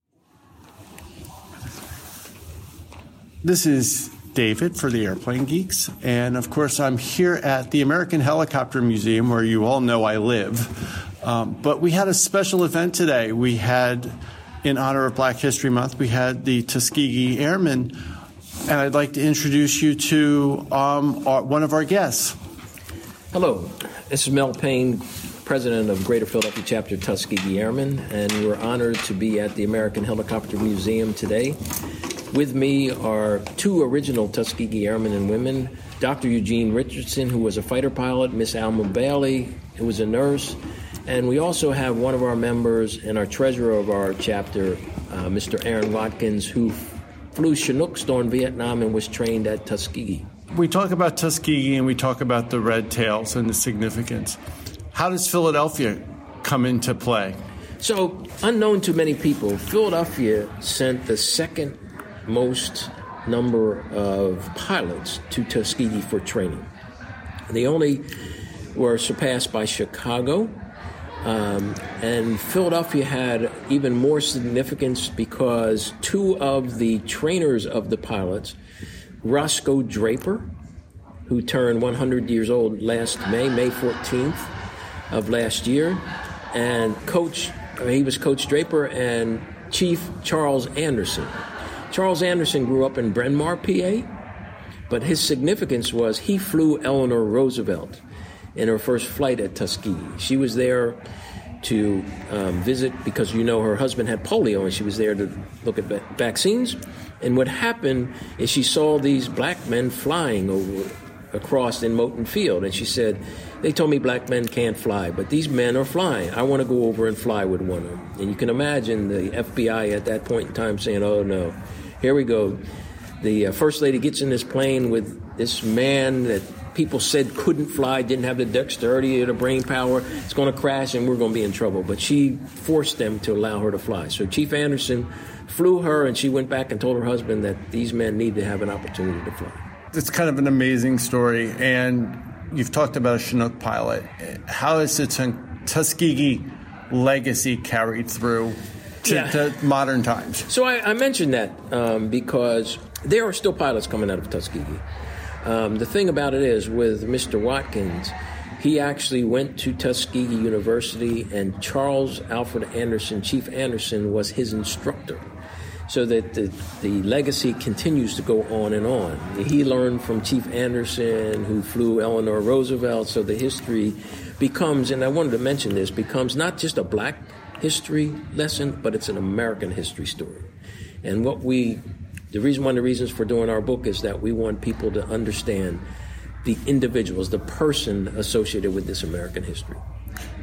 This is David for the Airplane Geeks, and of course I'm here at the American Helicopter Museum where you all know I live. But we had a special event today. We had, in honor of Black History Month, we had the Tuskegee Airmen, and I'd like to introduce you to one of our guests. Hello, this is Mel Payne, president of Greater Philadelphia Chapter Tuskegee Airmen, and we're honored to be at the American Helicopter Museum today. With me are 2 original Tuskegee Airmen and women, Dr. Eugene Richardson, who was a fighter pilot, Miss Alma Bailey, who was a nurse, and we also have one of our members and our treasurer of our chapter, Mr. Aaron Watkins, who flew Chinooks during Vietnam and was trained at Tuskegee. We talk about Tuskegee and we talk about the Red Tails and the significance. How does Philadelphia come into play? So, unknown to many people, Philadelphia sent the second most number of pilots to Tuskegee for training. They only were surpassed by Chicago, and Philadelphia had even more significance because 2 of the trainers of the pilots, Roscoe Draper, who turned 100 years old last May 14th of last year, and he was Coach Draper and Chief Charles Anderson. Charles Anderson grew up in Bryn Mawr, PA, but his significance was he flew Eleanor Roosevelt in her first flight at Tuskegee. She was there to visit because, her husband had polio, and she was there to look at vaccines. And what happened is she saw these black men flying across in Moton Field, and she said, they told me black men can't fly, but these men are flying. I want to go over and fly with one of them. And you can imagine the FBI at that point in time saying, oh, no, here we go. The First Lady gets in this plane with this man that people said couldn't fly, didn't have the dexterity or the brain power. It's going to crash and we're going to be in trouble. But she forced them to allow her to fly. So Chief Anderson flew her, and she went back and told her husband that these men need to have an opportunity to fly. It's kind of an amazing story, and you've talked about a Chinook pilot. How is the Tuskegee legacy carried through to modern times? So I mentioned that because there are still pilots coming out of Tuskegee. The thing about it is, with Mr. Watkins, he actually went to Tuskegee University, and Charles Alfred Anderson, Chief Anderson, was his instructor. So that the legacy continues to go on and on. He learned from Chief Anderson, who flew Eleanor Roosevelt, so the history becomes, and I wanted to mention this, becomes not just a black history lesson, but it's an American history story. And one of the reasons for doing our book is that we want people to understand the individuals, the person associated with this American history.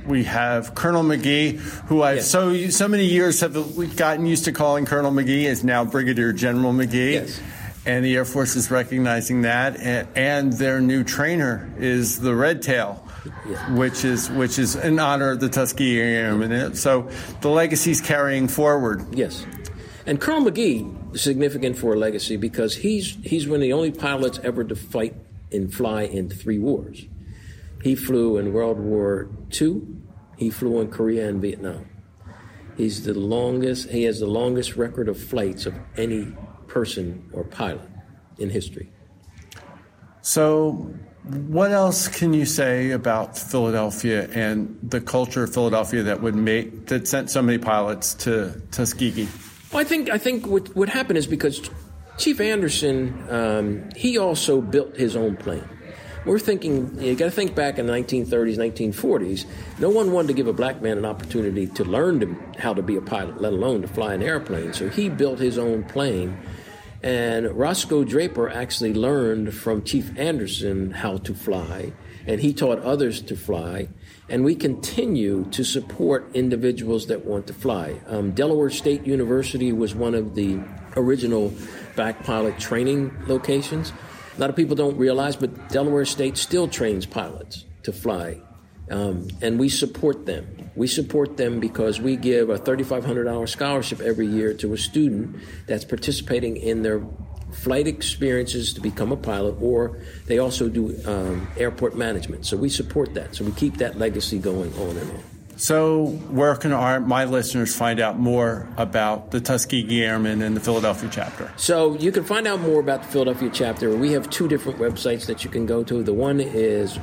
We have Colonel McGee, who I've so many years we've gotten used to calling Colonel McGee, is now Brigadier General McGee. Yes. And the Air Force is recognizing that. And their new trainer is the Red Tail, which is in honor of the Tuskegee Airmen. So the legacy's carrying forward. Yes. And Colonel McGee is significant for a legacy because he's one of the only pilots ever to fight and fly in 3 wars. He flew in World War II. He flew in Korea and Vietnam. He has the longest record of flights of any person or pilot in history. So what else can you say about Philadelphia and the culture of Philadelphia that sent so many pilots to Tuskegee? Well, I think what happened is because Chief Anderson, he also built his own plane. We're thinking, you got to think back in the 1930s, 1940s, no one wanted to give a black man an opportunity to learn how to be a pilot, let alone to fly an airplane. So he built his own plane. And Roscoe Draper actually learned from Chief Anderson how to fly, and he taught others to fly. And we continue to support individuals that want to fly. Delaware State University was one of the original black pilot training locations. A lot of people don't realize, but Delaware State still trains pilots to fly, and we support them. We support them because we give a $3,500 scholarship every year to a student that's participating in their flight experiences to become a pilot, or they also do airport management. So we support that. So we keep that legacy going on and on. So where can my listeners find out more about the Tuskegee Airmen and the Philadelphia chapter? So you can find out more about the Philadelphia chapter. We have 2 different websites that you can go to. The one is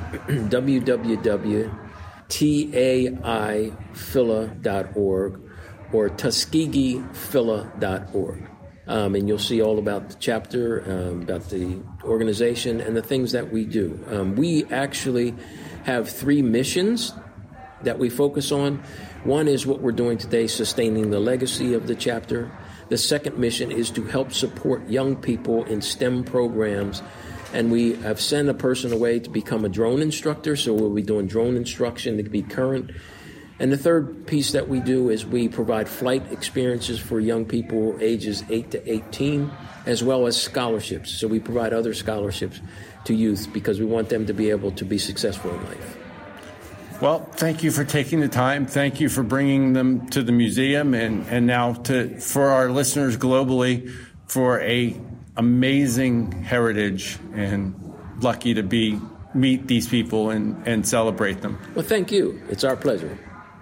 www.taiphila.org or TuskegeePhila.org. And you'll see all about the chapter, about the organization, and the things that we do. We actually have 3 missions that we focus on. One is what we're doing today, sustaining the legacy of the chapter. The second mission is to help support young people in STEM programs. And we have sent a person away to become a drone instructor, so we'll be doing drone instruction to be current. And the third piece that we do is we provide flight experiences for young people ages 8 to 18, as well as scholarships. So we provide other scholarships to youth because we want them to be able to be successful in life. Well, thank you for taking the time. Thank you for bringing them to the museum and now for our listeners globally for a amazing heritage, and lucky to meet these people and celebrate them. Well, thank you. It's our pleasure.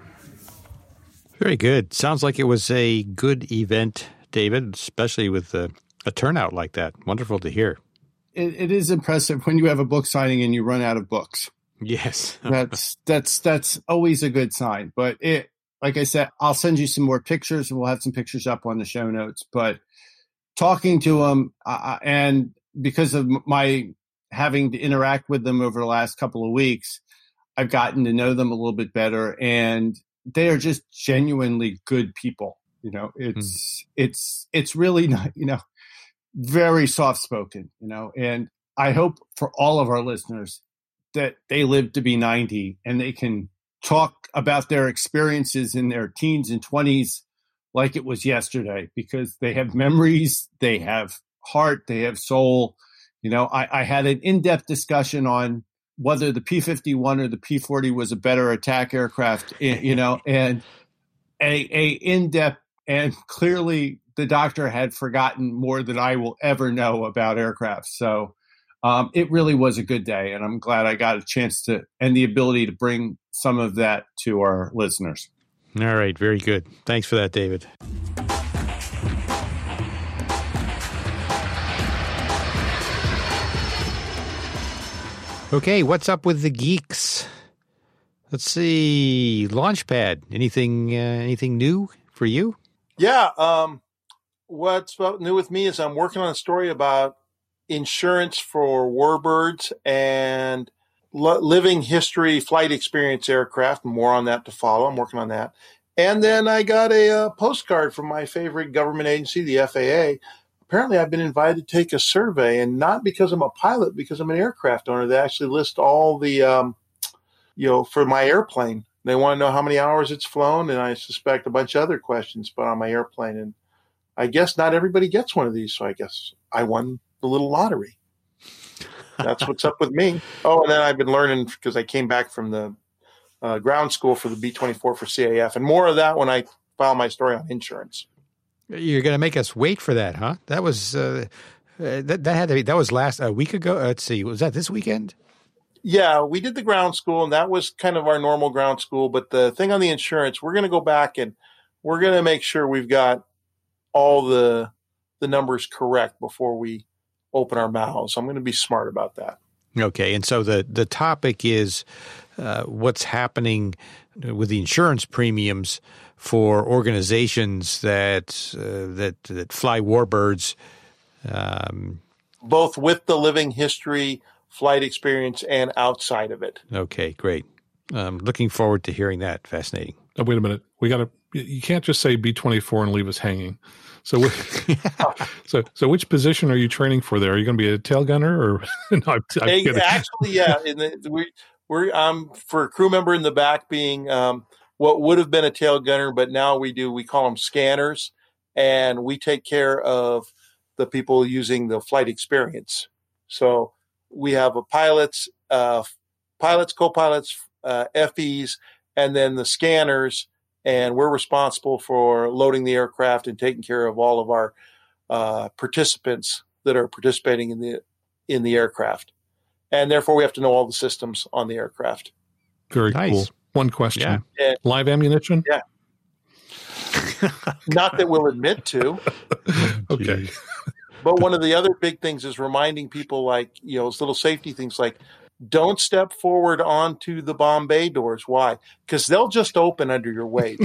Very good. Sounds like it was a good event, David, especially with a turnout like that. Wonderful to hear. It is impressive when you have a book signing and you run out of books. Yes. that's always a good sign. But like I said, I'll send you some more pictures, and we'll have some pictures up on the show notes. But talking to them, and because of my having to interact with them over the last couple of weeks, I've gotten to know them a little bit better, and they are just genuinely good people. It's really not, very soft spoken, and I hope for all of our listeners that they live to be 90 and they can talk about their experiences in their teens and 20s like it was yesterday, because they have memories, they have heart, they have soul. I had an in-depth discussion on whether the P-51 or the P-40 was a better attack aircraft, and a in-depth, and clearly the doctor had forgotten more than I will ever know about aircraft. So it really was a good day, and I'm glad I got a chance and the ability to bring some of that to our listeners. All right. Very good. Thanks for that, David. Okay. What's up with the geeks? Let's see. Launchpad. Anything new for you? Yeah. What's new with me is I'm working on a story about insurance for warbirds and living history flight experience aircraft. More on that to follow. I'm working on that. And then I got a postcard from my favorite government agency, the FAA. Apparently I've been invited to take a survey, and not because I'm a pilot, because I'm an aircraft owner. They actually list all the, for my airplane, They want to know how many hours it's flown, and I suspect a bunch of other questions put on my airplane. And I guess not everybody gets one of these, so I guess I won the little lottery. That's what's up with me. Oh, and then I've been learning because I came back from the ground school for the B-24 for CAF, and more of that when I file my story on insurance. You're going to make us wait for that, huh? That was that had to be. That was a week ago. Let's see, was that this weekend? Yeah, we did the ground school, and that was kind of our normal ground school. But the thing on the insurance, we're going to go back and we're going to make sure we've got all the numbers correct before we open our mouths. I'm going to be smart about that. Okay, and so the topic is what's happening with the insurance premiums for organizations that fly warbirds, both with the living history, flight experience, and outside of it. Okay, great. Looking forward to hearing that. Fascinating. Oh, wait a minute. You can't just say B-24 and leave us hanging. So, so which position are you training for there? Are you going to be a tail gunner or? No, I'm kidding. Actually, yeah. I'm for a crew member in the back being what would have been a tail gunner, but now we call them scanners, and we take care of the people using the flight experience. So we have pilots, co-pilots, FEs, and then the scanners, and we're responsible for loading the aircraft and taking care of all of our participants that are participating in the aircraft. And therefore, we have to know all the systems on the aircraft. Very nice. Cool. One question. Yeah. Live ammunition? Yeah. Not that we'll admit to. Okay. But one of the other big things is reminding people, like, those little safety things, like don't step forward onto the bomb bay doors. Why? Because they'll just open under your weight.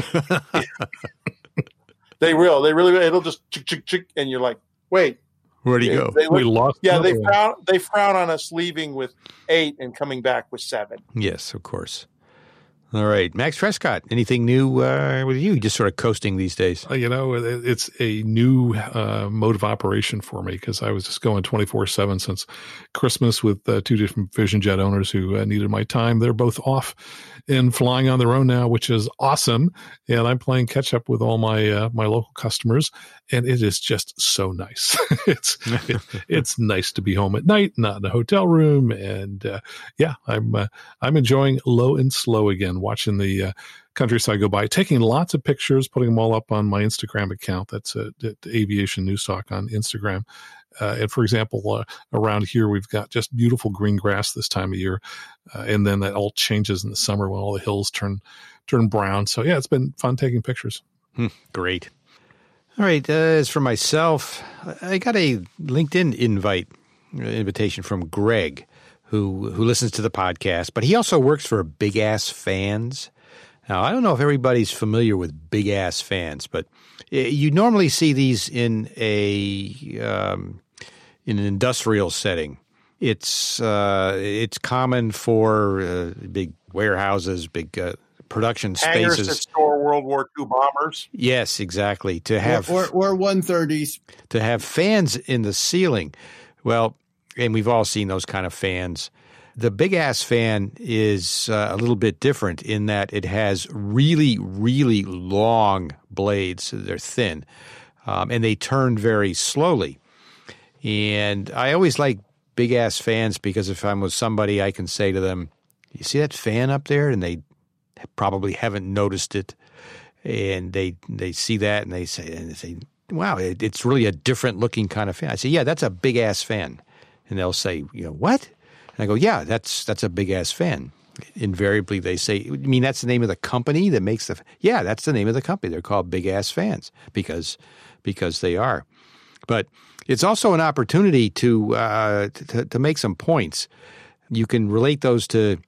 They will. They really will. It'll just chick, chick, chick, and you're like, wait. Where'd he go? We lost. Yeah, they frown on us leaving with 8 and coming back with 7. Yes, of course. All right. Max Trescott, anything new with you? Just sort of coasting these days? It's a new mode of operation for me because I was just going 24/7 since Christmas with 2 different Vision Jet owners who needed my time. They're both off and flying on their own now, which is awesome. And I'm playing catch up with all my my local customers, and it is just so nice. It's nice to be home at night, not in a hotel room, and I'm enjoying low and slow again, watching the countryside go by, taking lots of pictures, putting them all up on my Instagram account. That's the Aviation News Talk on Instagram. And for example, around here, we've got just beautiful green grass this time of year. And then that all changes in the summer when all the hills turn brown. So yeah, it's been fun taking pictures. Great. All right. As for myself, I got a LinkedIn invitation from Greg, who listens to the podcast, but he also works for Big Ass Fans. Now, I don't know if everybody's familiar with Big Ass Fans, but you normally see these in an industrial setting. It's common for big warehouses, big production hangars spaces that store World War II bombers. Yes, exactly. To have or 130s. To have fans in the ceiling. Well, and we've all seen those kind of fans. The Big Ass Fan is a little bit different in that it has really, really long blades. They're thin, and they turn very slowly. And I always like Big Ass Fans because if I'm with somebody, I can say to them, "You see that fan up there?" And they probably haven't noticed it, and they see that and they say, "Wow, it's really a different looking kind of fan." I say, "Yeah, that's a Big Ass Fan," and they'll say, "What?" And I go, "Yeah, that's a Big Ass Fan." Invariably, they say, "You mean that's the name of the company that makes the?" Yeah, that's the name of the company. They're called Big Ass Fans because they are. But it's also an opportunity to make some points. You can relate those to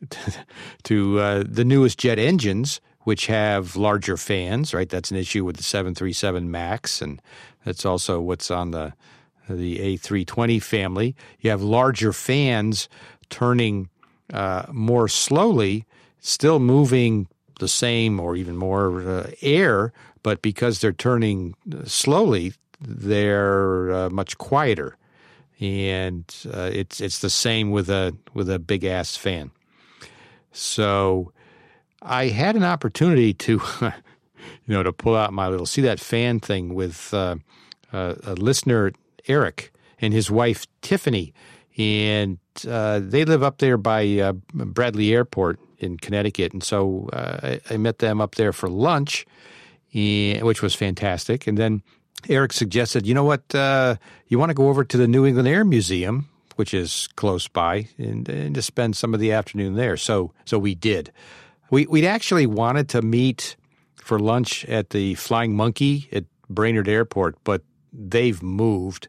the newest jet engines, which have larger fans, right? That's an issue with the 737 MAX, and that's also what's on the A320 family. You have larger fans turning more slowly, still moving the same or even more air, but because they're turning slowly, they're much quieter. And it's the same with a Big Ass Fan. So I had an opportunity to, to pull out my little see that fan thing with a listener, Eric, and his wife, Tiffany. And they live up there by Bradley Airport in Connecticut. And so I met them up there for lunch, which was fantastic. And then Eric suggested, you know what, you want to go over to the New England Air Museum, which is close by, and to spend some of the afternoon there. So we did. We'd actually wanted to meet for lunch at the Flying Monkey at Brainerd Airport, but they've moved.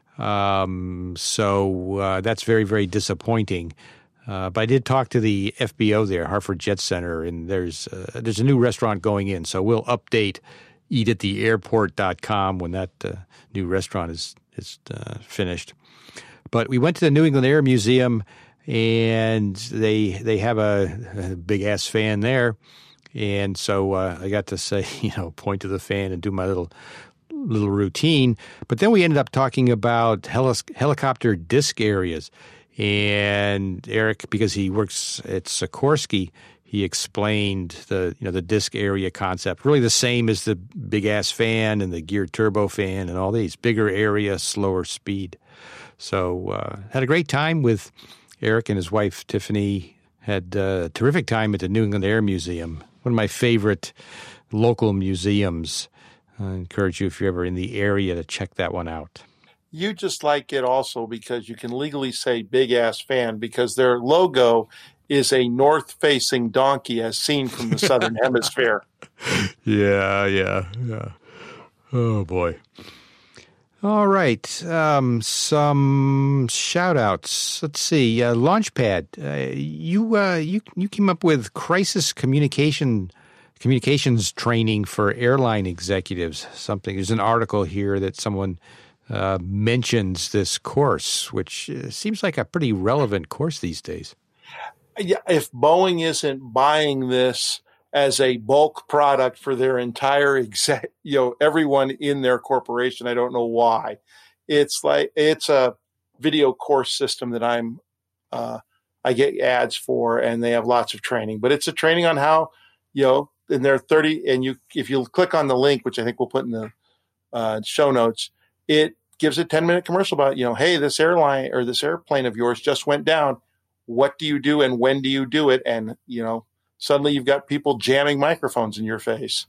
So that's very, very disappointing. But I did talk to the FBO there, Hartford Jet Center, and there's a new restaurant going in. So we'll update eatattheairport.com when that new restaurant is finished. But we went to the New England Air Museum, and they have a big-ass fan there. And so I got to say, point to the fan and do my little routine. But then we ended up talking about helicopter disc areas. And Eric, because he works at Sikorsky, he explained the disc area concept, really the same as the big-ass fan and the geared turbofan and all these, bigger area, slower speed. So had a great time with Eric and his wife, Tiffany. Had a terrific time at the New England Air Museum, one of my favorite local museums. I encourage you, if you're ever in the area, to check that one out. You just like it also because you can legally say big-ass fan because their logo is a north-facing donkey as seen from the southern hemisphere. Yeah. Oh, boy. All right. Some shout-outs. Let's see. Launchpad. You came up with crisis communications training for airline executives. There's an article here that someone mentions this course, which seems like a pretty relevant course these days. Yeah, if Boeing isn't buying this as a bulk product for their entire everyone in their corporation, I don't know why. It's a video course system that I get ads for, and they have lots of training. But it's a training on how, and there are 30, and if you click on the link, which I think we'll put in the show notes, it gives a 10-minute commercial about, hey, this airline or this airplane of yours just went down. What do you do and when do you do it? And, suddenly you've got people jamming microphones in your face.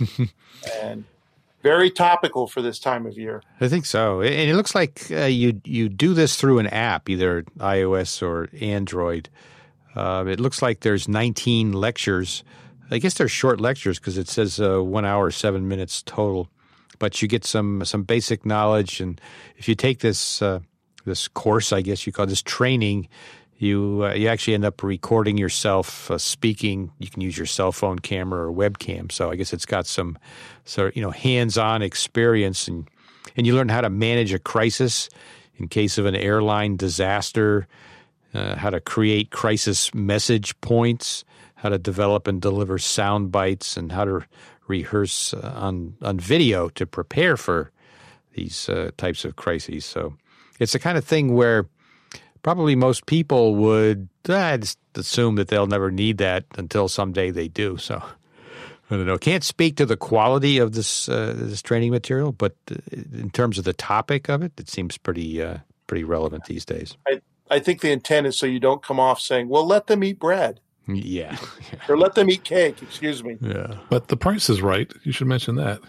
And very topical for this time of year. I think so. And it looks like you do this through an app, either iOS or Android. It looks like there's 19 lectures. I guess they're short lectures because it says 1 hour, 7 minutes total. But you get some basic knowledge. And if you take this course, I guess you call this training, you actually end up recording yourself speaking. You can use your cell phone camera or webcam. So I guess it's got some sort of, hands-on experience, and you learn how to manage a crisis in case of an airline disaster, how to create crisis message points, how to develop and deliver sound bites, and how to rehearse on video to prepare for these types of crises. So it's the kind of thing where probably most people would just assume that they'll never need that until someday they do. So I don't know. Can't speak to the quality of this training material, but in terms of the topic of it, it seems pretty relevant these days. I think the intent is so you don't come off saying, "Well, let them eat bread." Yeah. Or let them eat cake. Excuse me. Yeah, but the price is right. You should mention that.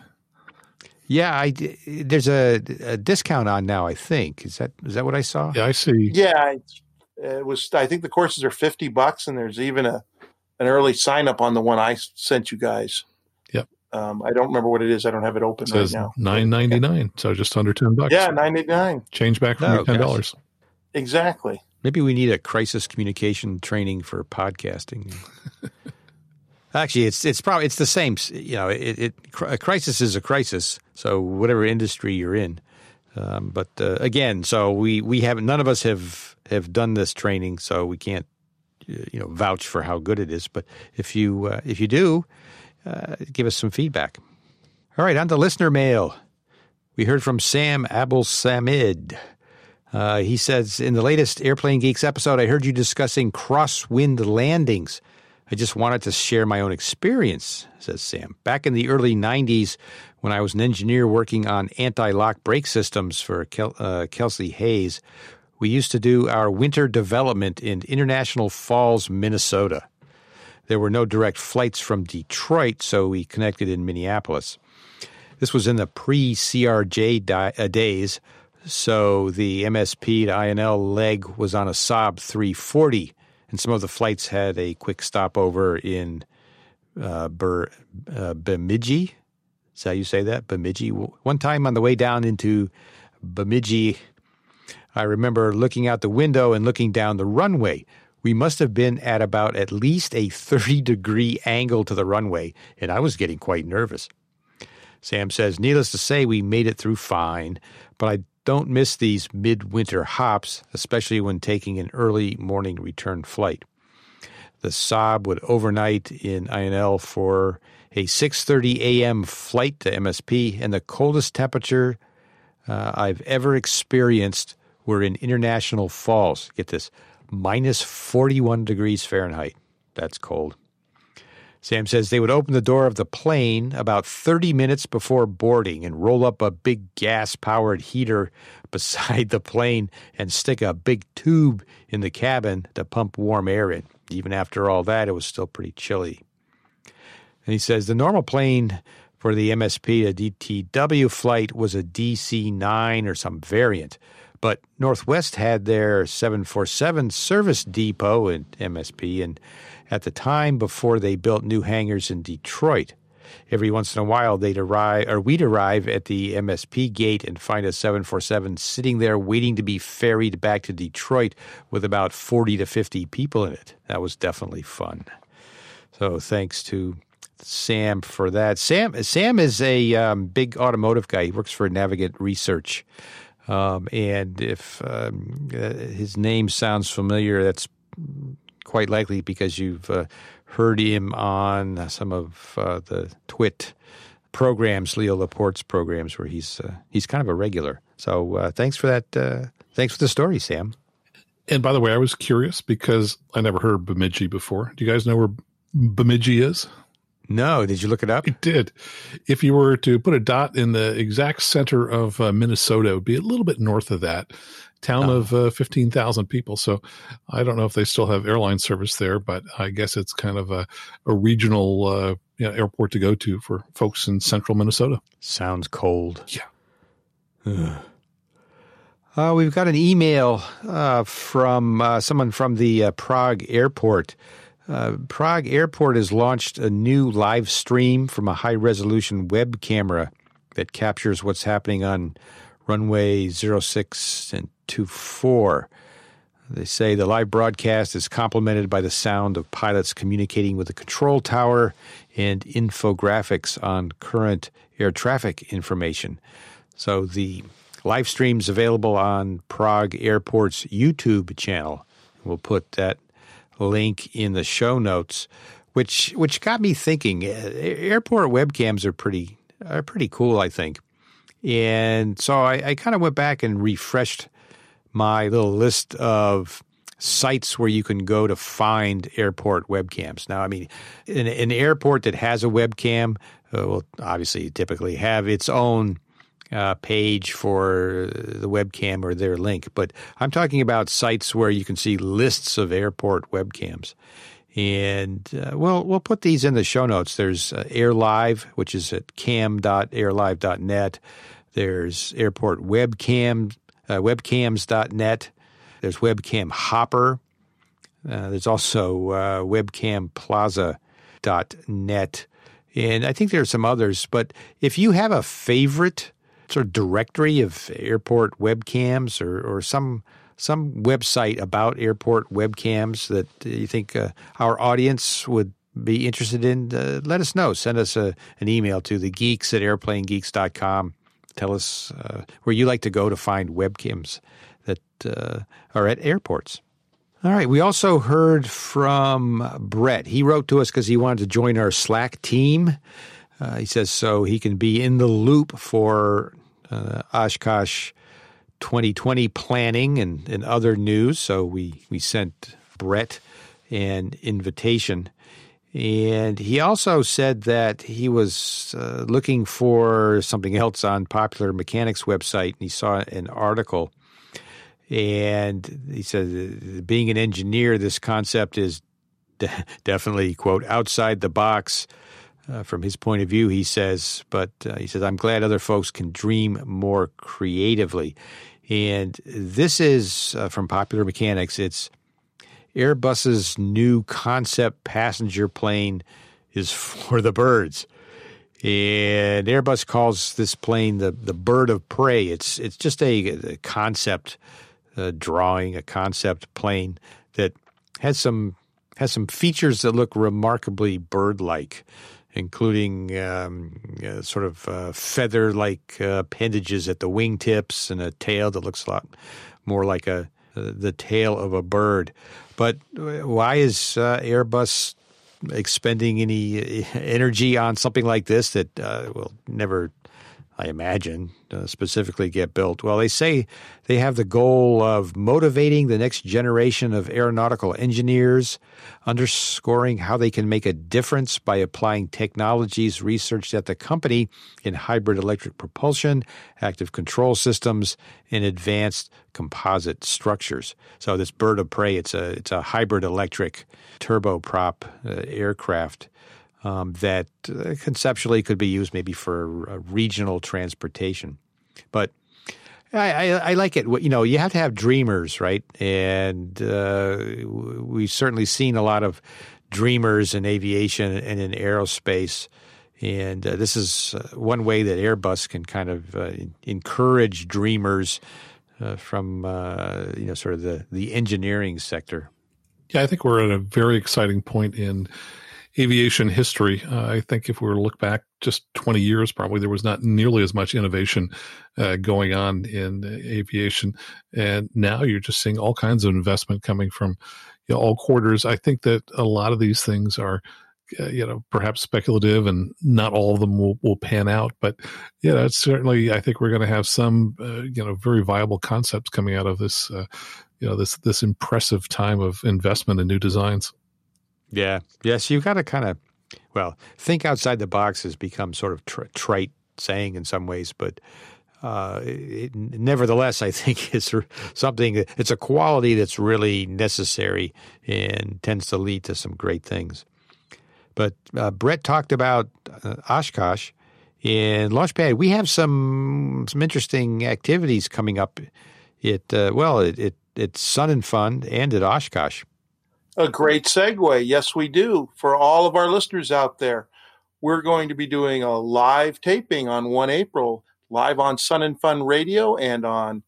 Yeah, there's a discount on now, I think. Is that what I saw? Yeah, I see. Yeah, it was. I think the courses are $50, and there's even an early sign up on the one I sent you guys. Yep. I don't remember what it is. I don't have it open right now. $9.99, so just under $10. Yeah, $9.99. Change back from your $10. Gosh. Exactly. Maybe we need a crisis communication training for podcasting. Actually, it's the same. A crisis is a crisis. So whatever industry you're in, but again, so we haven't. None of us have done this training, so we can't vouch for how good it is. But if you do, give us some feedback. All right, on to listener mail. We heard from Sam Abel-Samid. He says, in the latest Airplane Geeks episode, I heard you discussing crosswind landings. I just wanted to share my own experience, says Sam. Back in the early 90s, when I was an engineer working on anti-lock brake systems for Kelsey Hayes, we used to do our winter development in International Falls, Minnesota. There were no direct flights from Detroit, so we connected in Minneapolis. This was in the pre-CRJ days, so the MSP to INL leg was on a Saab 340, and some of the flights had a quick stopover in Bemidji. Is that how you say that? Bemidji? One time on the way down into Bemidji, I remember looking out the window and looking down the runway. We must have been at least a 30-degree angle to the runway, and I was getting quite nervous. Sam says, needless to say, we made it through fine, but I don't miss these midwinter hops, especially when taking an early morning return flight. The Saab would overnight in INL for a 6:30 a.m. flight to MSP, and the coldest temperature I've ever experienced were in International Falls. Get this, minus 41 degrees Fahrenheit. That's cold. Sam says they would open the door of the plane about 30 minutes before boarding and roll up a big gas-powered heater beside the plane and stick a big tube in the cabin to pump warm air in. Even after all that, it was still pretty chilly. And he says the normal plane for the MSP, a DTW flight, was a DC-9 or some variant. But Northwest had their 747 service depot in MSP, and at the time before they built new hangars in Detroit, every once in a while we'd arrive at the MSP gate and find a 747 sitting there waiting to be ferried back to Detroit with about 40 to 50 people in it. That was definitely fun. So thanks to Sam for that. Sam is a big automotive guy. He works for Navigant Research. And if his name sounds familiar, that's quite likely because you've heard him on some of the TWIT programs, Leo Laporte's programs, where he's kind of a regular. So thanks for that. Thanks for the story, Sam. And by the way, I was curious because I never heard of Bemidji before. Do you guys know where Bemidji is? No. Did you look it up? I did. If you were to put a dot in the exact center of Minnesota, it would be a little bit north of that. Town of 15,000 people. So I don't know if they still have airline service there, but I guess it's kind of a regional airport to go to for folks in central Minnesota. Sounds cold. Yeah. We've got an email from someone from the Prague airport. Prague Airport has launched a new live stream from a high-resolution web camera that captures what's happening on runway 06 and 24. They say the live broadcast is complemented by the sound of pilots communicating with the control tower and infographics on current air traffic information. So the live stream's available on Prague Airport's YouTube channel. We'll put that link in the show notes, which got me thinking. Airport webcams are pretty cool, I think. And so I kind of went back and refreshed my little list of sites where you can go to find airport webcams. Now, I mean, an airport that has a webcam will obviously typically have its own page for the webcam or their link. But I'm talking about sites where you can see lists of airport webcams. And we'll put these in the show notes. There's AirLive, which is at cam.airlive.net. There's airport webcams.net. There's Webcam Hopper. There's also webcamplaza.net. And I think there's some others. But if you have a favorite sort of directory of airport webcams or some website about airport webcams that you think our audience would be interested in, let us know. Send us an email to thegeeks@airplanegeeks.com. Tell us where you like to go to find webcams that are at airports. All right. We also heard from Brett. He wrote to us because he wanted to join our Slack team. He says so he can be in the loop for Oshkosh 2020 planning and other news. So we sent Brett an invitation. And he also said that he was looking for something else on Popular Mechanics website, and he saw an article. And he said, being an engineer, this concept is definitely, quote, outside the box from his point of view, he says. But he says, I'm glad other folks can dream more creatively. And this is from Popular Mechanics. It's Airbus's new concept passenger plane is for the birds. And Airbus calls this plane the bird of prey. It's just a concept drawing, a concept plane that has some features that look remarkably bird-like, including sort of feather-like appendages at the wingtips and a tail that looks a lot more like the tail of a bird. But why is Airbus expending any energy on something like this that will never, I imagine, specifically get built? Well, they say they have the goal of motivating the next generation of aeronautical engineers, underscoring how they can make a difference by applying technologies researched at the company in hybrid electric propulsion, active control systems, and advanced composite structures. So this bird of prey, it's a hybrid electric turboprop aircraft that conceptually could be used maybe for regional transportation. But I like it. You know, you have to have dreamers, right? And we've certainly seen a lot of dreamers in aviation and in aerospace. And this is one way that Airbus can kind of encourage dreamers from, sort of the engineering sector. Yeah, I think we're at a very exciting point in aviation history. I think if we were to look back just 20 years, probably there was not nearly as much innovation going on in aviation. And now you're just seeing all kinds of investment coming from all quarters. I think that a lot of these things are, perhaps speculative, and not all of them will pan out. But, it's certainly, I think we're going to have some, very viable concepts coming out of this, this impressive time of investment in new designs. Yeah. Yes, you've got to kind of, think outside the box has become sort of trite saying in some ways, but nevertheless, I think it's something, it's a quality that's really necessary and tends to lead to some great things. But Brett talked about Oshkosh in Launchpad. We have some interesting activities coming up at Sun and Fun and at Oshkosh. A great segue. Yes, we do. For all of our listeners out there, we're going to be doing a live taping on 1 April, live on Sun and Fun Radio and on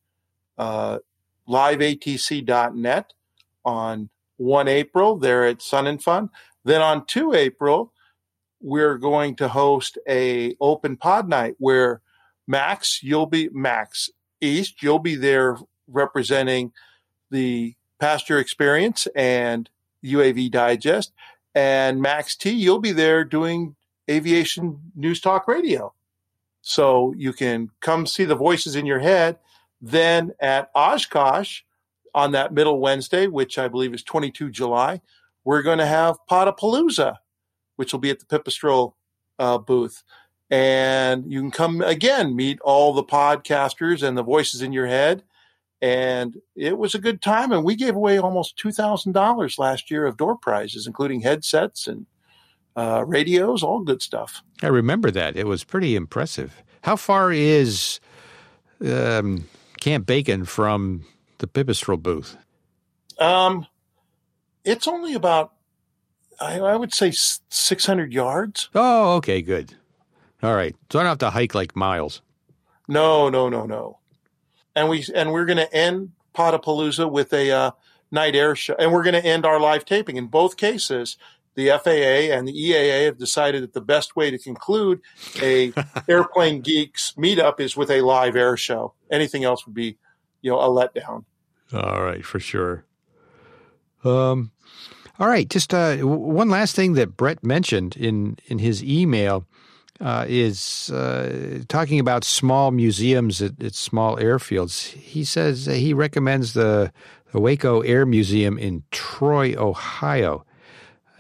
liveatc.net on 1 April there at Sun and Fun. Then on 2 April, we're going to host a open pod night where Max East, you'll be there representing the Passenger Experience and UAV Digest, and Max T, you'll be there doing Aviation News Talk Radio. So you can come see the voices in your head. Then at Oshkosh on that middle Wednesday, which I believe is 22 July, we're going to have Podapalooza, which will be at the Pipistrel booth. And you can come again, meet all the podcasters and the voices in your head. And it was a good time. And we gave away almost $2,000 last year of door prizes, including headsets and radios, all good stuff. I remember that. It was pretty impressive. How far is Camp Bacon from the Pipistrel booth? It's only about, I would say 600 yards. Oh, okay, good. All right. So I don't have to hike like miles. No. And we're going to end Podapalooza with a night air show. And we're going to end our live taping. In both cases, the FAA and the EAA have decided that the best way to conclude a Airplane Geeks meetup is with a live air show. Anything else would be, a letdown. All right, for sure. All right, just one last thing that Brett mentioned in his email is talking about small museums at small airfields. He says he recommends the Waco Air Museum in Troy, Ohio.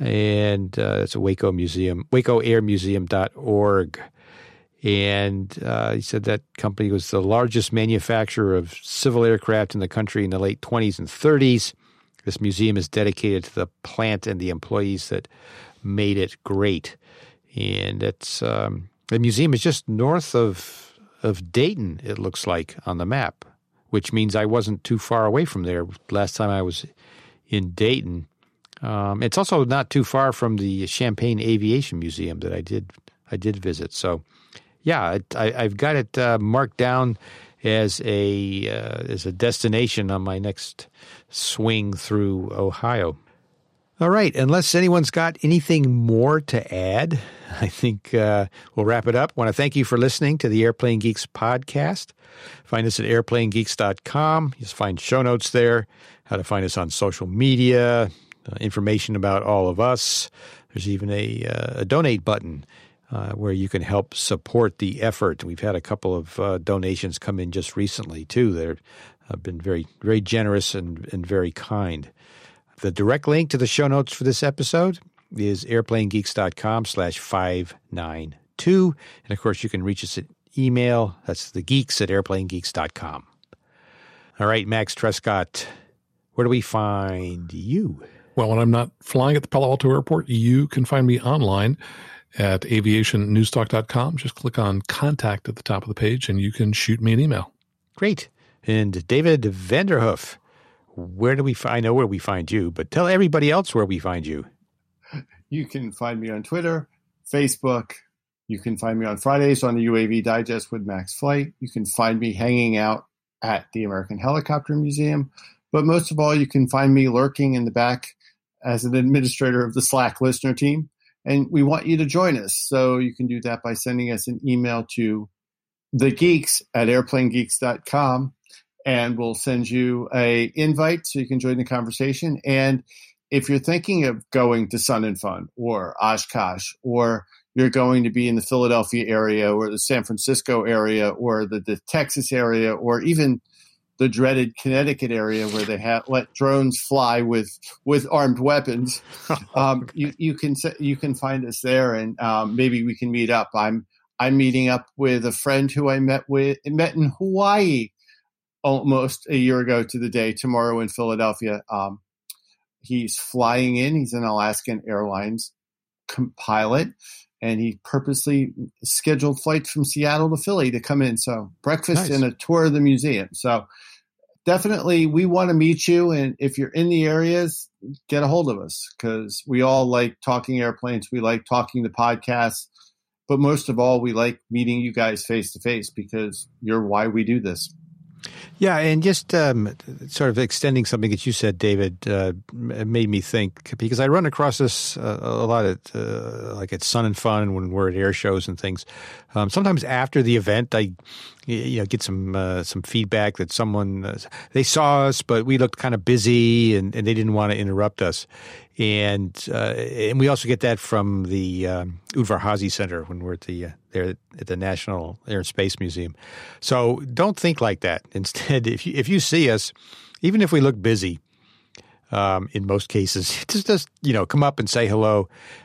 and it's a Waco Museum, wacoairmuseum.org. And he said that company was the largest manufacturer of civil aircraft in the country in the late 20s and 30s. This museum is dedicated to the plant and the employees that made it great. And it's the museum is just north of Dayton, it looks like, on the map, which means I wasn't too far away from there last time I was in Dayton. It's also not too far from the Champaign Aviation Museum that I did visit. So, yeah, I've got it marked down as a destination on my next swing through Ohio. All right, unless anyone's got anything more to add, I think we'll wrap it up. I want to thank you for listening to the Airplane Geeks podcast. Find us at airplanegeeks.com. You'll find show notes there, how to find us on social media, information about all of us. There's even a donate button where you can help support the effort. We've had a couple of donations come in just recently, too. They've been very, very generous and very kind. The direct link to the show notes for this episode is airplanegeeks.com/592. And, of course, you can reach us at email. That's thegeeks@airplanegeeks.com. All right, Max Trescott, where do we find you? Well, when I'm not flying at the Palo Alto Airport, you can find me online at aviationnewstalk.com. Just click on Contact at the top of the page, and you can shoot me an email. Great. And David Vanderhoof, where do I know where we find you, but tell everybody else where we find you. You can find me on Twitter, Facebook. You can find me on Fridays on the UAV Digest with Max Flight. You can find me hanging out at the American Helicopter Museum. But most of all, you can find me lurking in the back as an administrator of the Slack listener team. And we want you to join us. So you can do that by sending us an email to thegeeks@airplanegeeks.com. And we'll send you an invite so you can join the conversation. And if you're thinking of going to Sun and Fun or Oshkosh, or you're going to be in the Philadelphia area or the San Francisco area or the Texas area or even the dreaded Connecticut area where they let drones fly with armed weapons, you can find us there, and maybe we can meet up. I'm meeting up with a friend who I met in Hawaii almost a year ago to the day tomorrow in Philadelphia. He's flying in. He's an Alaskan Airlines pilot, and he purposely scheduled flights from Seattle to Philly to come in. So breakfast and a tour of the museum. So definitely we want to meet you. And if you're in the areas, get a hold of us, because we all like talking airplanes. We like talking the podcasts. But most of all, we like meeting you guys face to face, because you're why we do this. Yeah, and just sort of extending something that you said, David, made me think, because I run across this a lot at like at Sun and Fun when we're at air shows and things. Sometimes after the event, I get some feedback that someone they saw us, but we looked kind of busy and they didn't want to interrupt us. And we also get that from the Udvar Hazy Center when we're at there at the National Air and Space Museum. So don't think like that. Instead, if you see us, even if we look busy, in most cases, just come up and say hello.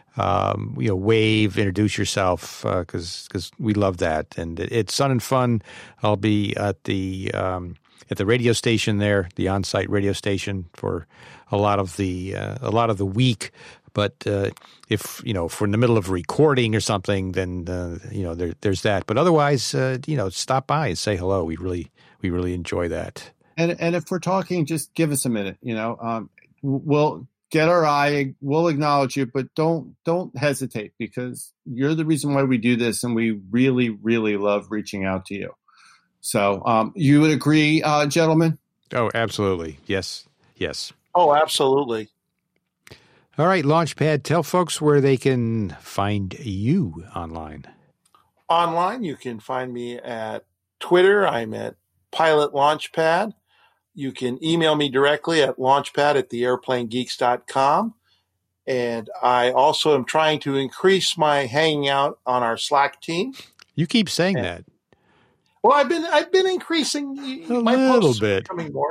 Wave, introduce yourself, because we love that. And it's Sun and Fun. I'll be at the radio station there, the on-site radio station, for a lot of the week. But if we're in the middle of recording or something, then there's that. But otherwise, stop by and say hello. We really enjoy that. And if we're talking, just give us a minute. We'll get our eye. We'll acknowledge you, but don't hesitate, because you're the reason why we do this, and we really, really love reaching out to you. So you would agree, gentlemen? Oh, absolutely. Yes. Oh, absolutely. All right, Launchpad, tell folks where they can find you online. Online, you can find me at Twitter. I'm at Pilot Launchpad. You can email me directly at launchpad@theairplanegeeks.com. And I also am trying to increase my hanging out on our Slack team. You keep saying that. Well, I've been increasing a little bit, becoming more.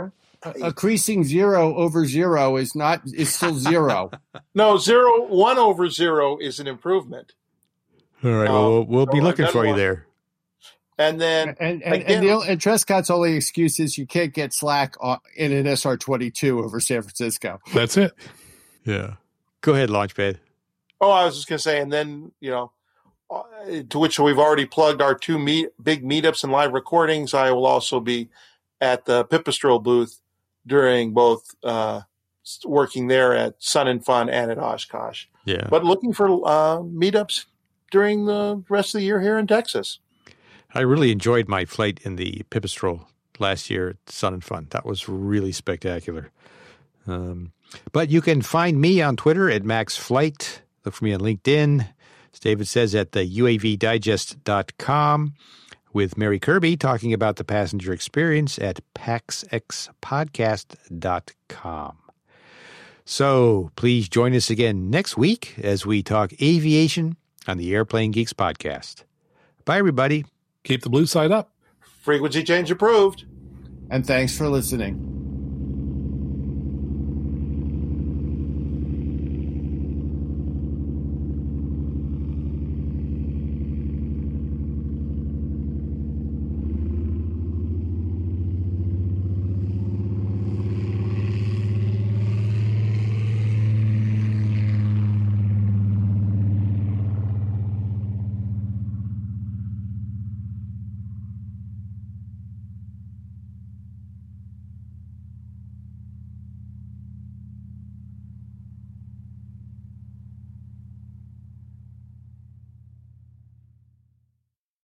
Increasing 0 over 0 is still 0. No, 1 over 0 is an improvement. All right, we'll be looking for you there. And then and Trescott's only excuse is you can't get slack in an SR-22 over San Francisco. That's it. Yeah. Go ahead, Launchpad. Oh, I was just going to say, and then, to which we've already plugged our 2 big meetups and live recordings. I will also be at the Pipistrel booth during both working there at Sun and Fun and at Oshkosh. Yeah. But looking for meetups during the rest of the year here in Texas. I really enjoyed my flight in the Pipistrel last year at Sun and Fun. That was really spectacular. But you can find me on Twitter at MaxFlight. Look for me on LinkedIn. As David says, at the UAVdigest.com with Mary Kirby talking about the passenger experience at PaxXPodcast.com. So please join us again next week as we talk aviation on the Airplane Geeks podcast. Bye, everybody. Keep the blue side up. Frequency change approved. And thanks for listening.